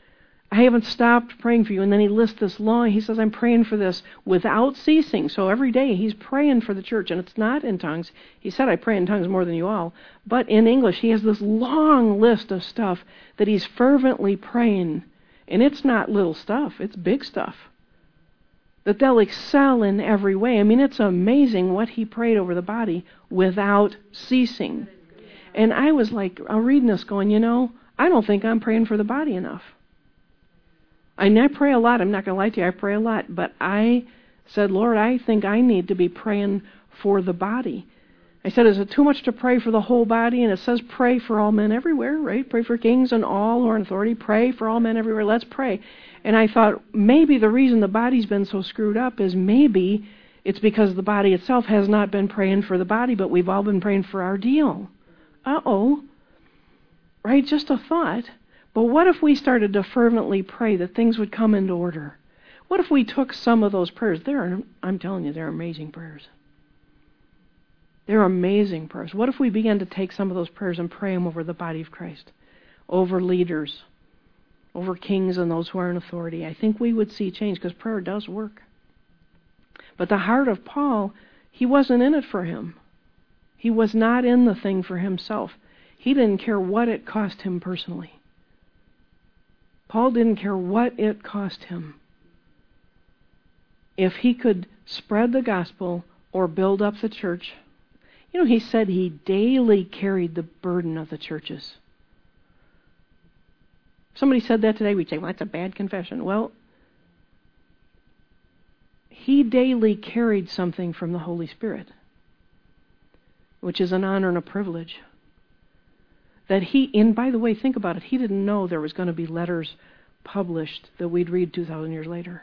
I haven't stopped praying for you. And then he lists this long, he says, I'm praying for this without ceasing. So every day he's praying for the church, and it's not in tongues. He said, I pray in tongues more than you all. But in English, he has this long list of stuff that he's fervently praying. And it's not little stuff, it's big stuff. That they'll excel in every way. I mean, it's amazing what he prayed over the body without ceasing. And I was like, I'm reading this going, you know, I don't think I'm praying for the body enough. I mean, I pray a lot. I'm not going to lie to you. I pray a lot. But I said, Lord, I think I need to be praying for the body. I said, is it too much to pray for the whole body? And it says pray for all men everywhere, right? Pray for kings and all who are in authority. Pray for all men everywhere. Let's pray. And I thought maybe the reason the body's been so screwed up is maybe it's because the body itself has not been praying for the body, but we've all been praying for our deal. Uh-oh. Right? Just a thought. But what if we started to fervently pray that things would come into order? What if we took some of those prayers? They're, I'm telling you, they're amazing prayers. They're amazing prayers. What if we began to take some of those prayers and pray them over the body of Christ, over leaders, over kings and those who are in authority? I think we would see change, because prayer does work. But the heart of Paul, he wasn't in it for him. He was not in the thing for himself. He didn't care what it cost him personally. Paul didn't care what it cost him. If he could spread the gospel or build up the church. You know, he said he daily carried the burden of the churches. If somebody said that today, we'd say, well, that's a bad confession. Well, he daily carried something from the Holy Spirit, which is an honor and a privilege. That he, and by the way, think about it, he didn't know there was going to be letters published that we'd read two thousand years later.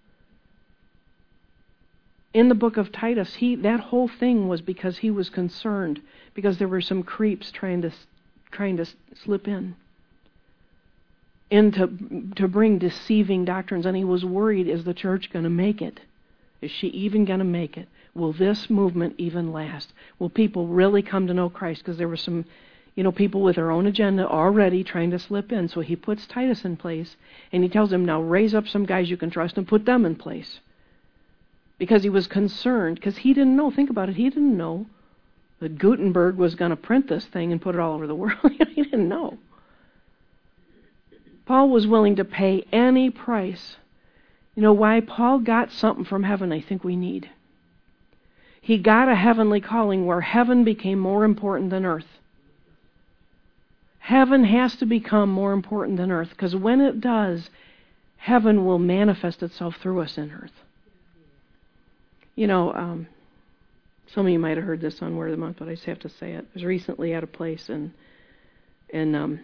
In the book of Titus, he that whole thing was because he was concerned, because there were some creeps trying to trying to slip in, and to, to bring deceiving doctrines, and he was worried, is the church going to make it? Is she even going to make it? Will this movement even last? Will people really come to know Christ? Because there were some You know, people with their own agenda already trying to slip in. So he puts Titus in place, and he tells him, now raise up some guys you can trust and put them in place. Because he was concerned, because he didn't know, think about it, he didn't know that Gutenberg was going to print this thing and put it all over the world. He didn't know. Paul was willing to pay any price. You know why? Paul got something from heaven I think we need. He got a heavenly calling where heaven became more important than earth. Heaven has to become more important than earth, because when it does, heaven will manifest itself through us in earth. You know, um, some of you might have heard this on Word of the Month, but I just have to say it. I was recently at a place, and, and um,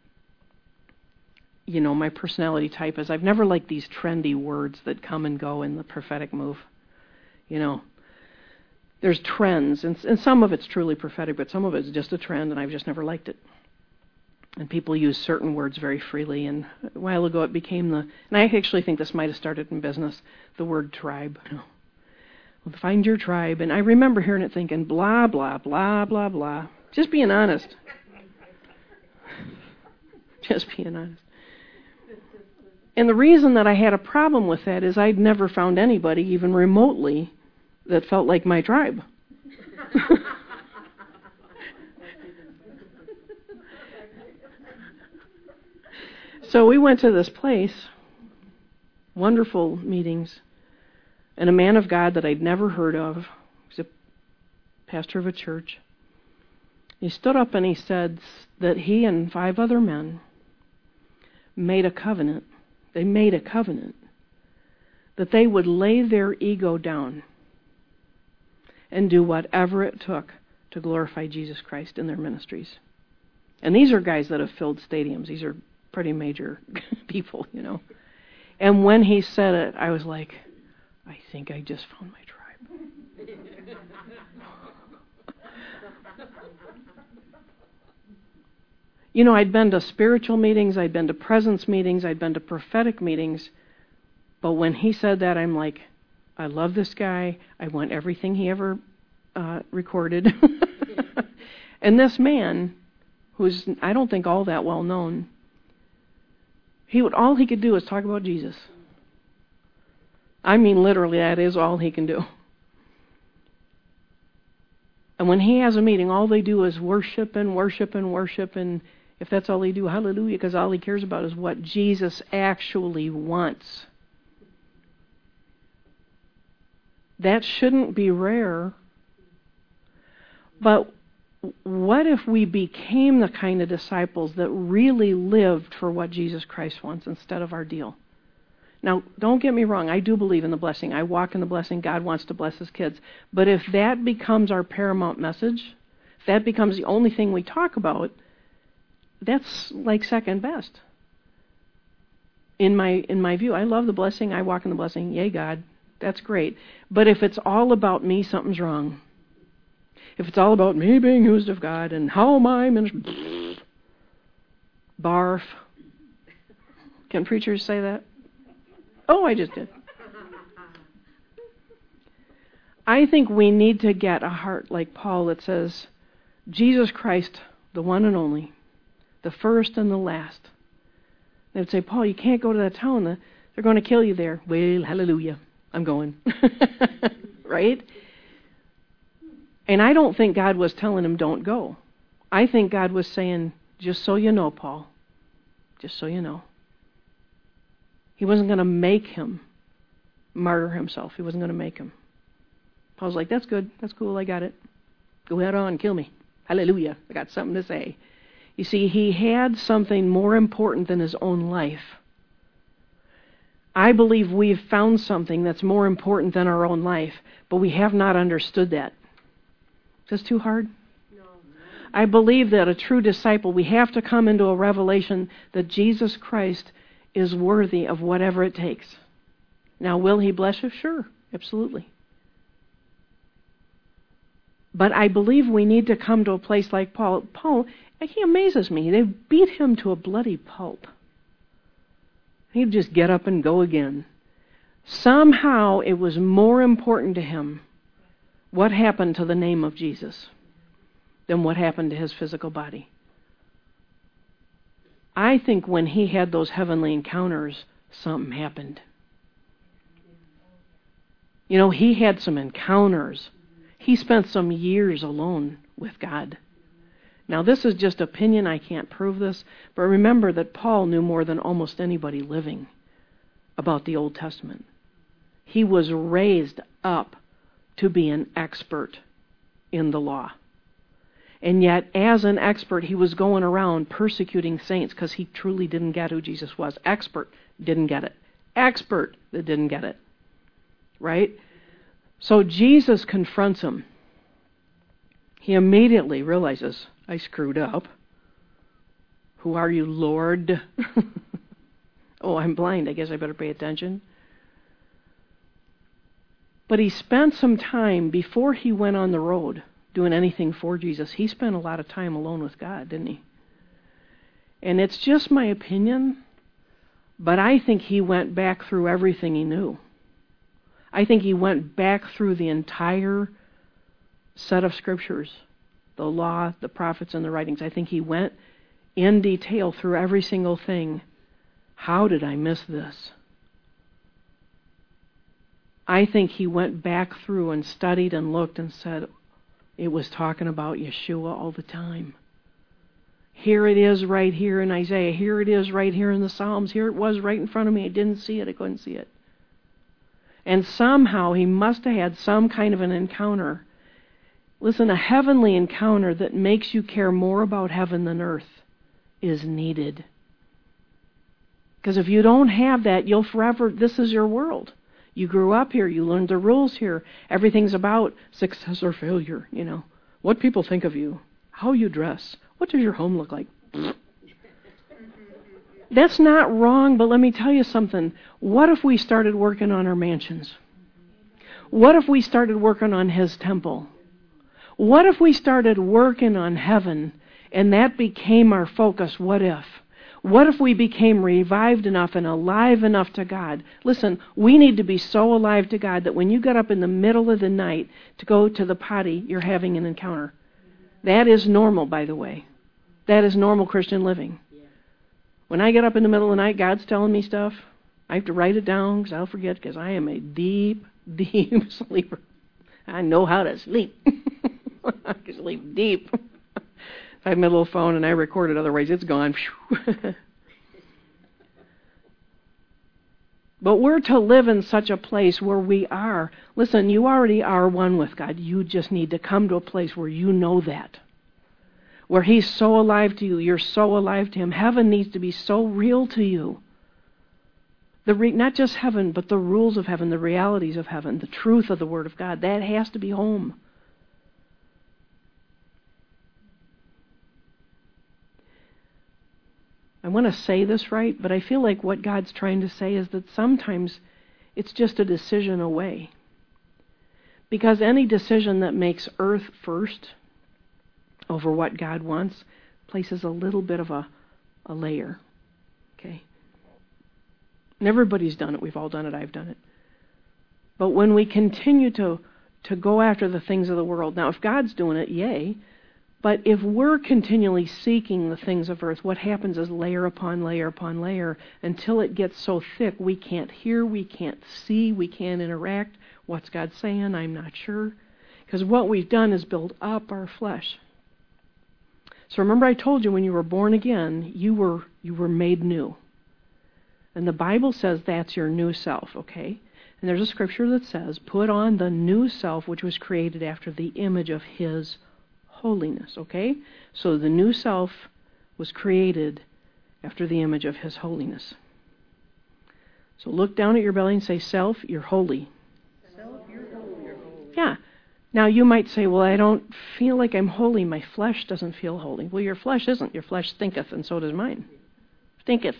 you know, my personality type is I've never liked these trendy words that come and go in the prophetic move. You know, there's trends, and, and some of it's truly prophetic, but some of it's just a trend, and I've just never liked it. And people use certain words very freely. And a while ago it became the, and I actually think this might have started in business, the word tribe. You know, well, find your tribe. And I remember hearing it thinking, blah, blah, blah, blah, blah. Just being honest. Just being honest. And the reason that I had a problem with that is I'd never found anybody, even remotely, that felt like my tribe. So we went to this place, wonderful meetings, and a man of God that I'd never heard of, he was a pastor of a church. He stood up and he said that he and five other men made a covenant. They made a covenant that they would lay their ego down and do whatever it took to glorify Jesus Christ in their ministries. And these are guys that have filled stadiums. These are pretty major people, you know. And when he said it, I was like, I think I just found my tribe. You know, I'd been to spiritual meetings, I'd been to presence meetings, I'd been to prophetic meetings, but when he said that, I'm like, I love this guy. I want everything he ever uh, recorded. And this man, who's I don't think all that well known, He would, all he could do is talk about Jesus. I mean, literally, that is all he can do. And when he has a meeting, all they do is worship and worship and worship. And if that's all they do, hallelujah, because all he cares about is what Jesus actually wants. That shouldn't be rare. But what if we became the kind of disciples that really lived for what Jesus Christ wants instead of our deal? Now, don't get me wrong. I do believe in the blessing. I walk in the blessing. God wants to bless his kids. But if that becomes our paramount message, if that becomes the only thing we talk about, that's like second best. In my in my view, I love the blessing. I walk in the blessing. Yay, God. That's great. But if it's all about me, something's wrong. If it's all about me being used of God and how am I ministering, barf. Can preachers say that? Oh, I just did. I think we need to get a heart like Paul that says, Jesus Christ, the one and only, the first and the last. They would say, Paul, you can't go to that town. They're going to kill you there. Well, hallelujah. I'm going. Right? And I don't think God was telling him, don't go. I think God was saying, just so you know, Paul, just so you know. He wasn't going to make him martyr himself. He wasn't going to make him. Paul's like, that's good. That's cool. I got it. Go ahead on. Kill me. Hallelujah. I got something to say. You see, he had something more important than his own life. I believe we've found something that's more important than our own life, but we have not understood that. Is this too hard? No. I believe that a true disciple, we have to come into a revelation that Jesus Christ is worthy of whatever it takes. Now, will he bless you? Sure, absolutely. But I believe we need to come to a place like Paul. Paul, he amazes me. They beat him to a bloody pulp. He'd just get up and go again. Somehow it was more important to him what happened to the name of Jesus than what happened to his physical body. I think when he had those heavenly encounters, something happened. You know, he had some encounters. He spent some years alone with God. Now, this is just opinion. I can't prove this. But remember that Paul knew more than almost anybody living about the Old Testament. He was raised up to be an expert in the law. And yet, as an expert, he was going around persecuting saints because he truly didn't get who Jesus was. Expert, didn't get it. Expert, that didn't get it. Right? So Jesus confronts him. He immediately realizes, I screwed up. Who are you, Lord? Oh, I'm blind. I guess I better pay attention. But he spent some time before he went on the road doing anything for Jesus. He spent a lot of time alone with God, didn't he? And it's just my opinion, but I think he went back through everything he knew. I think he went back through the entire set of scriptures, the law, the prophets, and the writings. I think he went in detail through every single thing. How did I miss this? I think he went back through and studied and looked and said, it was talking about Yeshua all the time. Here it is right here in Isaiah. Here it is right here in the Psalms. Here it was right in front of me. I didn't see it. I couldn't see it. And somehow he must have had some kind of an encounter. Listen, a heavenly encounter that makes you care more about heaven than earth is needed. Because if you don't have that, you'll forever, this is your world. You grew up here. You learned the rules here. Everything's about success or failure, you know. What people think of you. How you dress. What does your home look like? That's not wrong, but let me tell you something. What if we started working on our mansions? What if we started working on his temple? What if we started working on heaven and that became our focus? What if? What if we became revived enough and alive enough to God? Listen, we need to be so alive to God that when you get up in the middle of the night to go to the potty, you're having an encounter. That is normal, by the way. That is normal Christian living. When I get up in the middle of the night, God's telling me stuff. I have to write it down because I'll forget, because I am a deep, deep sleeper. I know how to sleep. I can sleep deep. I have my little phone and I record it, otherwise it's gone. But we're to live in such a place where we are. Listen, you already are one with God. You just need to come to a place where you know that. Where He's so alive to you. You're so alive to Him. Heaven needs to be so real to you. The re- not just heaven, but the rules of heaven, the realities of heaven, the truth of the Word of God. That has to be home. I want to say this right, but I feel like what God's trying to say is that sometimes it's just a decision away. Because any decision that makes earth first over what God wants places a little bit of a, a layer. Okay? And everybody's done it. We've all done it. I've done it. But when we continue to, to go after the things of the world, now if God's doing it, yay. But if we're continually seeking the things of earth, what happens is layer upon layer upon layer until it gets so thick we can't hear, we can't see, we can't interact. What's God saying? I'm not sure. Because what we've done is build up our flesh. So remember I told you when you were born again, you were you were made new. And the Bible says that's your new self, okay? And there's a scripture that says, put on the new self which was created after the image of His holiness, okay? So the new self was created after the image of His holiness. So look down at your belly and say, self, you're holy. Self, you're holy. Yeah. Now you might say, well, I don't feel like I'm holy. My flesh doesn't feel holy. Well, your flesh isn't. Your flesh stinketh, and so does mine. Stinketh.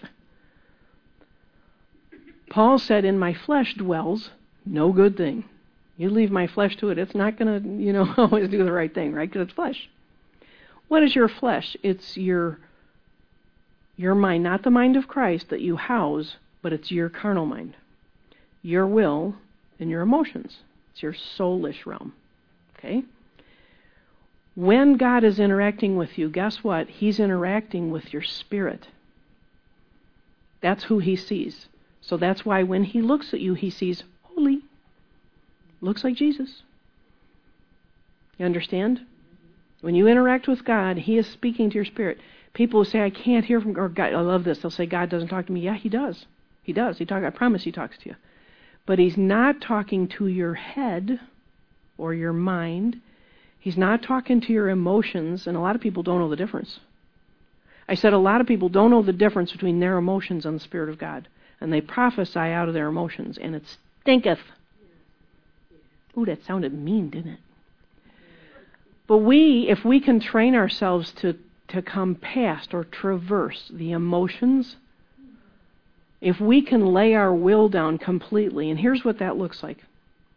Paul said, in my flesh dwells no good thing. You leave my flesh to it, it's not going to, you know, always do the right thing, right? Because it's flesh. What is your flesh? It's your your mind, not the mind of Christ that you house, but it's your carnal mind, your will, and your emotions. It's your soulish realm, okay? When God is interacting with you, guess what? He's interacting with your spirit. That's who He sees. So that's why when He looks at you, He sees holy. Looks like Jesus. You understand? When you interact with God, He is speaking to your spirit. People will say, I can't hear from God. I love this. They'll say, God doesn't talk to me. Yeah, He does. He does. He talk, I promise He talks to you. But He's not talking to your head or your mind. He's not talking to your emotions. And a lot of people don't know the difference. I said a lot of people don't know the difference between their emotions and the Spirit of God. And they prophesy out of their emotions. And it stinketh. Ooh, that sounded mean, didn't it? But we, if we can train ourselves to, to come past or traverse the emotions, if we can lay our will down completely, and here's what that looks like.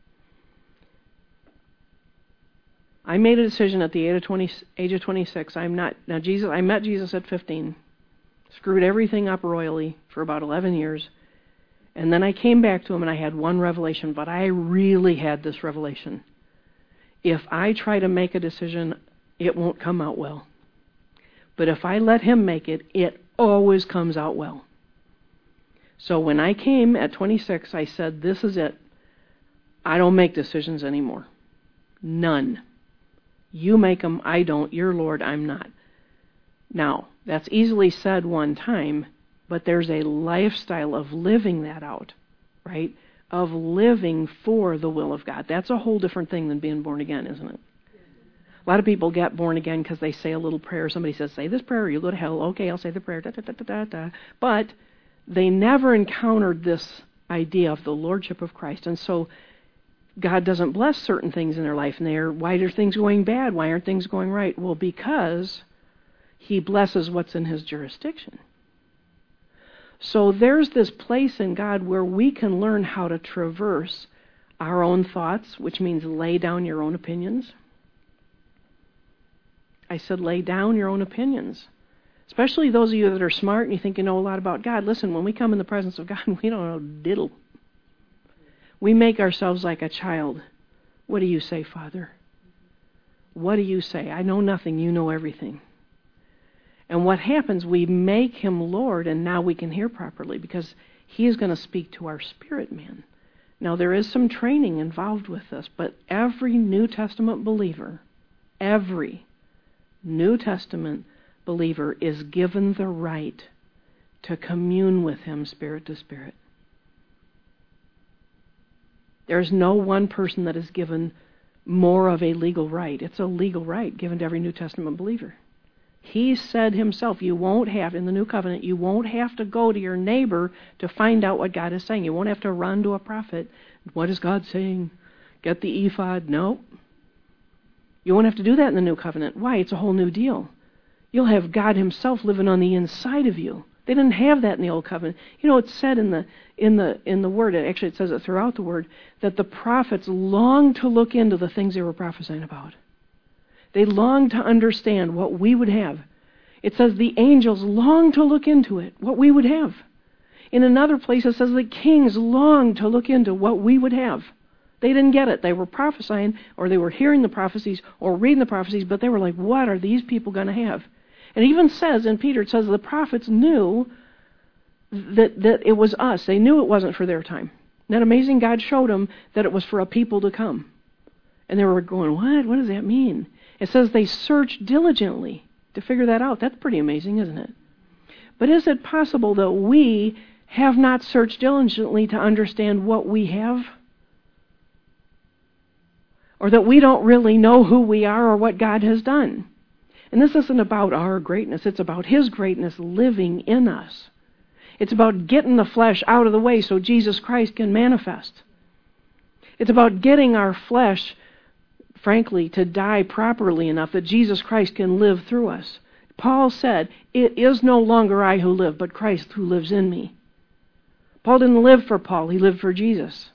I made a decision at the age of, twenty, age of twenty-six. I'm not, now Jesus, I met Jesus at fifteen, screwed everything up royally for about eleven years. And then I came back to Him and I had one revelation, but I really had this revelation. If I try to make a decision, it won't come out well. But if I let Him make it, it always comes out well. So when I came at twenty-six, I said, this is it. I don't make decisions anymore. None. You make them, I don't. You're Lord, I'm not. Now, that's easily said one time, but there's a lifestyle of living that out, right? Of living for the will of God. That's a whole different thing than being born again, isn't it? A lot of people get born again because they say a little prayer. Somebody says, say this prayer or you'll go to hell. Okay, I'll say the prayer. Da, da, da, da, da, da. But they never encountered this idea of the Lordship of Christ. And so God doesn't bless certain things in their life. And they're, why are things going bad? Why aren't things going right? Well, because He blesses what's in His jurisdiction. So there's this place in God where we can learn how to traverse our own thoughts, which means lay down your own opinions. I said lay down your own opinions. Especially those of you that are smart and you think you know a lot about God. Listen, when we come in the presence of God, we don't know diddle. We make ourselves like a child. What do you say, Father? What do you say? I know nothing. You know everything. And what happens, we make him Lord, and now we can hear properly because he is going to speak to our spirit man. Now, there is some training involved with this, but every New Testament believer, every New Testament believer is given the right to commune with him spirit to spirit. There's no one person that is given more of a legal right. It's a legal right given to every New Testament believer. He said himself, you won't have, in the New Covenant, you won't have to go to your neighbor to find out what God is saying. You won't have to run to a prophet. What is God saying? Get the ephod. No. You won't have to do that in the New Covenant. Why? It's a whole new deal. You'll have God himself living on the inside of you. They didn't have that in the Old Covenant. You know, it's said in the in the in the Word, actually it says it throughout the Word, that the prophets longed to look into the things they were prophesying about. They longed to understand what we would have. It says the angels longed to look into it, what we would have. In another place it says the kings longed to look into what we would have. They didn't get it. They were prophesying, or they were hearing the prophecies, or reading the prophecies, but they were like, what are these people going to have? And it even says in Peter, it says the prophets knew that, that it was us. They knew it wasn't for their time. Isn't that amazing? God showed them that it was for a people to come. And they were going, what? What does that mean? It says they searched diligently to figure that out. That's pretty amazing, isn't it? But is it possible that we have not searched diligently to understand what we have? Or that we don't really know who we are or what God has done? And this isn't about our greatness. It's about his greatness living in us. It's about getting the flesh out of the way so Jesus Christ can manifest. It's about getting our flesh, frankly, to die properly enough that Jesus Christ can live through us. Paul said, it is no longer I who live, but Christ who lives in me. Paul didn't live for Paul. He lived for Jesus.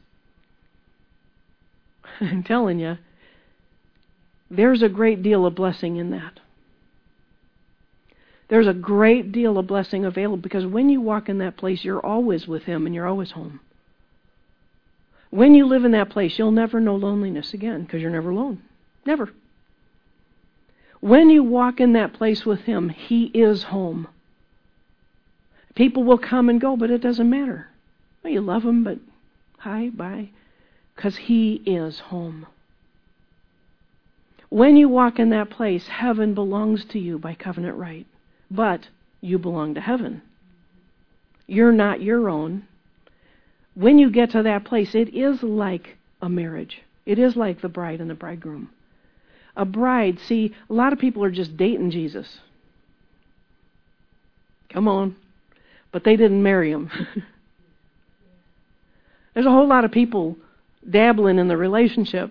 I'm telling you, there's a great deal of blessing in that. There's a great deal of blessing available because when you walk in that place, you're always with him and you're always home. When you live in that place, you'll never know loneliness again because you're never alone. Never. When you walk in that place with him, he is home. People will come and go, but it doesn't matter. Well, you love him, but hi, bye. Because he is home. When you walk in that place, heaven belongs to you by covenant right. But you belong to heaven. You're not your own. When you get to that place, it is like a marriage. It is like the bride and the bridegroom. A bride, see, a lot of people are just dating Jesus. Come on. But they didn't marry him. There's a whole lot of people dabbling in the relationship.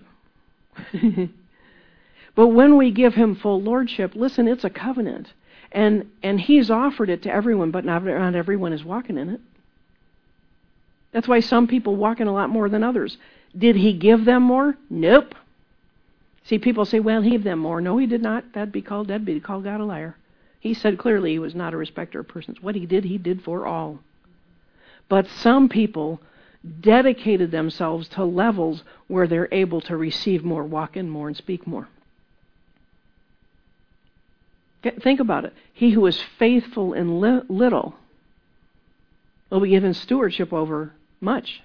But when we give him full lordship, listen, it's a covenant. And and he's offered it to everyone, but not, not everyone is walking in it. That's why some people walk in a lot more than others. Did he give them more? Nope. See, people say, well, he gave them more. No, he did not. That'd be called, that'd be called God a liar. He said clearly he was not a respecter of persons. What he did, he did for all. But some people dedicated themselves to levels where they're able to receive more, walk in more, and speak more. Think about it. He who is faithful in li- little will be given stewardship over much.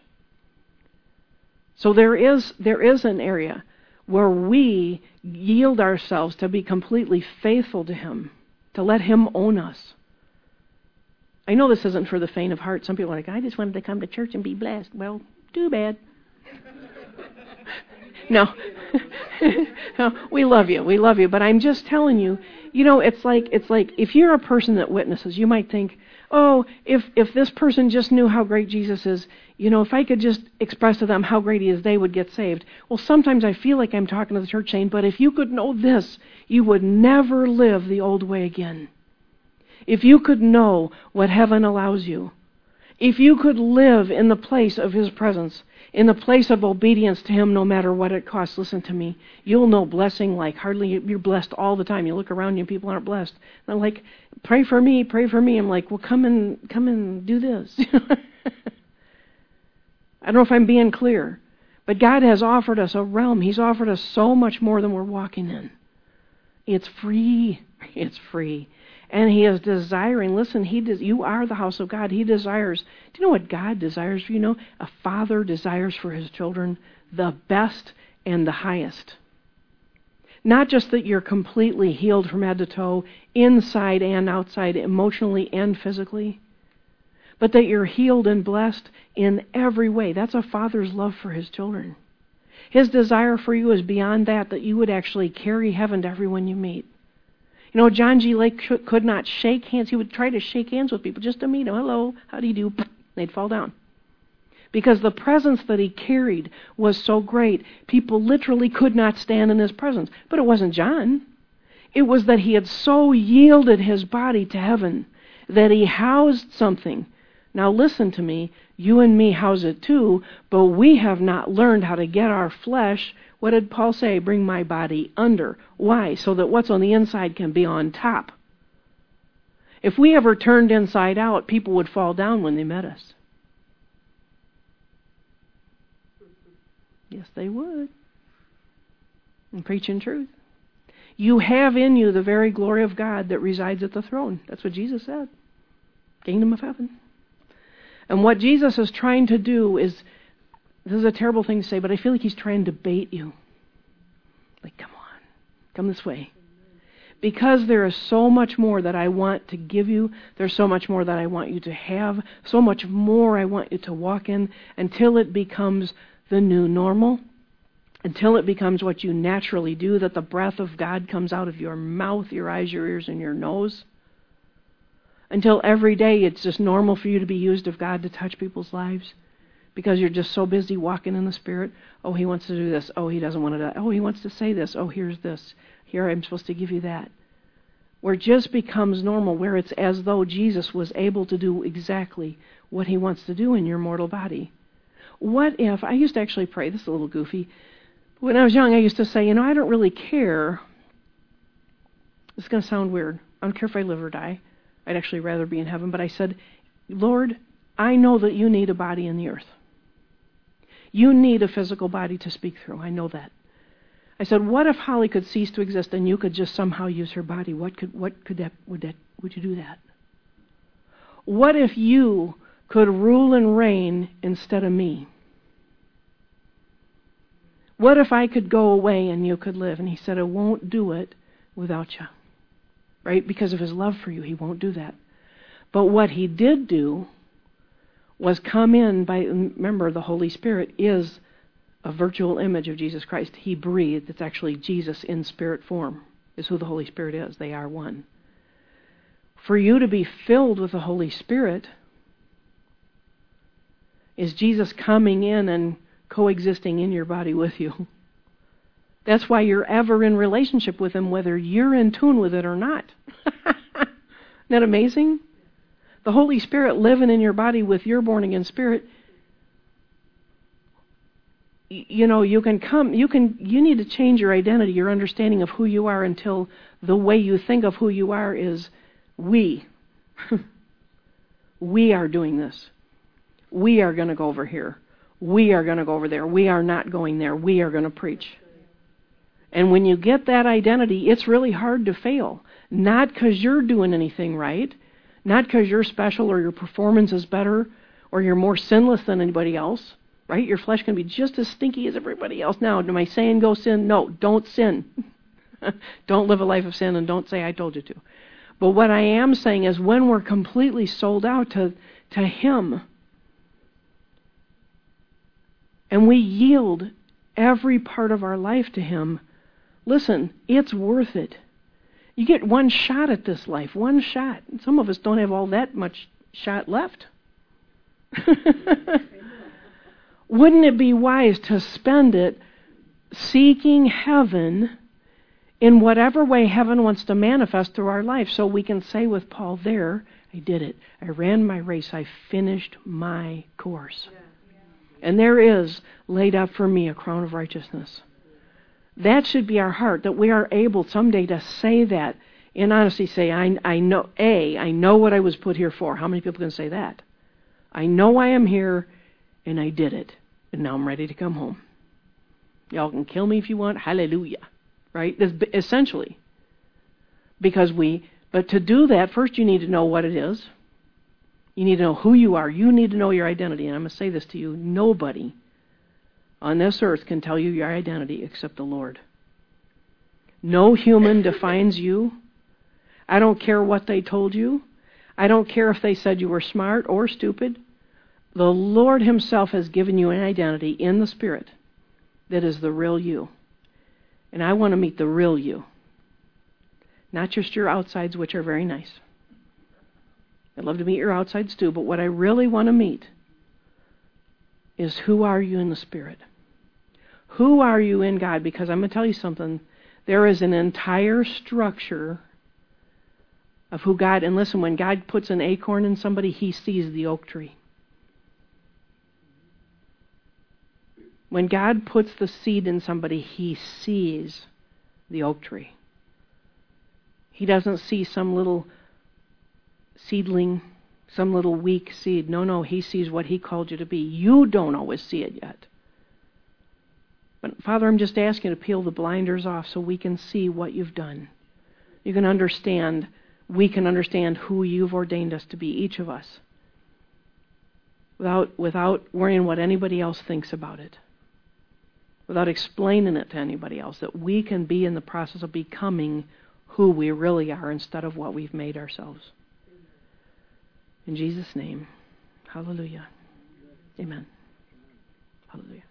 So there is there is an area where we yield ourselves to be completely faithful to him, to let him own us. I know this isn't for the faint of heart. Some people are like, I just wanted to come to church and be blessed. Well, too bad. No. No, we love you. We love you. But I'm just telling you, you know, it's like it's like if you're a person that witnesses, you might think, oh, if if this person just knew how great Jesus is, you know, if I could just express to them how great he is, they would get saved. Well, sometimes I feel like I'm talking to the church saying, but if you could know this, you would never live the old way again. If you could know what heaven allows you, if you could live in the place of his presence, in the place of obedience to him no matter what it costs, listen to me, you'll know blessing like hardly, you're blessed all the time. You look around you and people aren't blessed. They're like, pray for me, pray for me. I'm like, well, come and, come and do this. I don't know if I'm being clear, but God has offered us a realm. He's offered us so much more than we're walking in. It's free. It's free. And he is desiring, listen, he des- you are the house of God. He desires, do you know what God desires for you? You know, a father desires for his children the best and the highest. Not just that you're completely healed from head to toe, inside and outside, emotionally and physically, but that you're healed and blessed in every way. That's a father's love for his children. His desire for you is beyond that, that you would actually carry heaven to everyone you meet. You know, John G. Lake could not shake hands. He would try to shake hands with people just to meet them. Hello, how do you do? They'd fall down. Because the presence that he carried was so great, people literally could not stand in his presence. But it wasn't John. It was that he had so yielded his body to heaven that he housed something. Now listen to me, you and me house it too, but we have not learned how to get our flesh, what did Paul say? Bring my body under. Why? So that what's on the inside can be on top. If we ever turned inside out, people would fall down when they met us. Yes, they would. And preaching truth. You have in you the very glory of God that resides at the throne. That's what Jesus said. Kingdom of heaven. And what Jesus is trying to do is, this is a terrible thing to say, but I feel like he's trying to bait you. Like, come on, come this way. Because there is so much more that I want to give you, there's so much more that I want you to have, so much more I want you to walk in until it becomes the new normal, until it becomes what you naturally do, that the breath of God comes out of your mouth, your eyes, your ears, and your nose. Until every day it's just normal for you to be used of God to touch people's lives because you're just so busy walking in the Spirit. Oh, he wants to do this. Oh, he doesn't want to do that. Oh, he wants to say this. Oh, here's this. Here, I'm supposed to give you that. Where it just becomes normal, where it's as though Jesus was able to do exactly what he wants to do in your mortal body. What if, I used to actually pray, this is a little goofy. When I was young, I used to say, you know, I don't really care. This is going to sound weird. I don't care if I live or die. I'd actually rather be in heaven. But I said, Lord, I know that you need a body in the earth. You need a physical body to speak through. I know that. I said, what if Holly could cease to exist and you could just somehow use her body? What could, what could that, would that, would you do that? What if you could rule and reign instead of me? What if I could go away and you could live? And he said, I won't do it without you. Right? Because of his love for you, he won't do that. But what he did do was come in by, remember, the Holy Spirit is a virtual image of Jesus Christ. He breathed. It's actually Jesus in spirit form is who the Holy Spirit is. They are one. For you to be filled with the Holy Spirit is Jesus coming in and coexisting in your body with you. That's why you're ever in relationship with him, whether you're in tune with it or not. Isn't that amazing? The Holy Spirit living in your body with your born-again spirit. You know, you can come, you can, you need to change your identity, your understanding of who you are until the way you think of who you are is we. We are doing this. We are going to go over here. We are going to go over there. We are not going there. We are going to preach. And when you get that identity, it's really hard to fail. Not because you're doing anything right, not because you're special or your performance is better or you're more sinless than anybody else, right? Your flesh can be just as stinky as everybody else. Now, am I saying go sin? No, don't sin. Don't live a life of sin and don't say I told you to. But what I am saying is when we're completely sold out to, to him and we yield every part of our life to him, listen, it's worth it. You get one shot at this life, one shot. Some of us don't have all that much shot left. Wouldn't it be wise to spend it seeking heaven in whatever way heaven wants to manifest through our life so we can say with Paul there, I did it. I ran my race. I finished my course. And there is laid up for me a crown of righteousness. That should be our heart, that we are able someday to say that in honesty, say, I, I know, A, I know what I was put here for. How many people can say that? I know I am here, and I did it, and now I'm ready to come home. Y'all can kill me if you want, hallelujah, right? That's essentially, because we But to do that, first you need to know what it is. You need to know who you are. You need to know your identity. And I'm going to say this to you. Nobody on this earth can tell you your identity except the Lord. No human defines you. I don't care what they told you. I don't care if they said you were smart or stupid. The Lord himself has given you an identity in the Spirit that is the real you. And I want to meet the real you. Not just your outsides, which are very nice. I'd love to meet your outsides too, but what I really want to meet is who are you in the Spirit? Who are you in God? Because I'm going to tell you something. There is an entire structure of who God, and listen, when God puts an acorn in somebody, he sees the oak tree. When God puts the seed in somebody, he sees the oak tree. He doesn't see some little seedling, some little weak seed. No, no, he sees what he called you to be. You don't always see it yet. But Father, I'm just asking you to peel the blinders off so we can see what you've done. You can understand, we can understand who you've ordained us to be, each of us, without, without worrying what anybody else thinks about it, without explaining it to anybody else, that we can be in the process of becoming who we really are instead of what we've made ourselves. In Jesus' name, hallelujah. Amen. Hallelujah.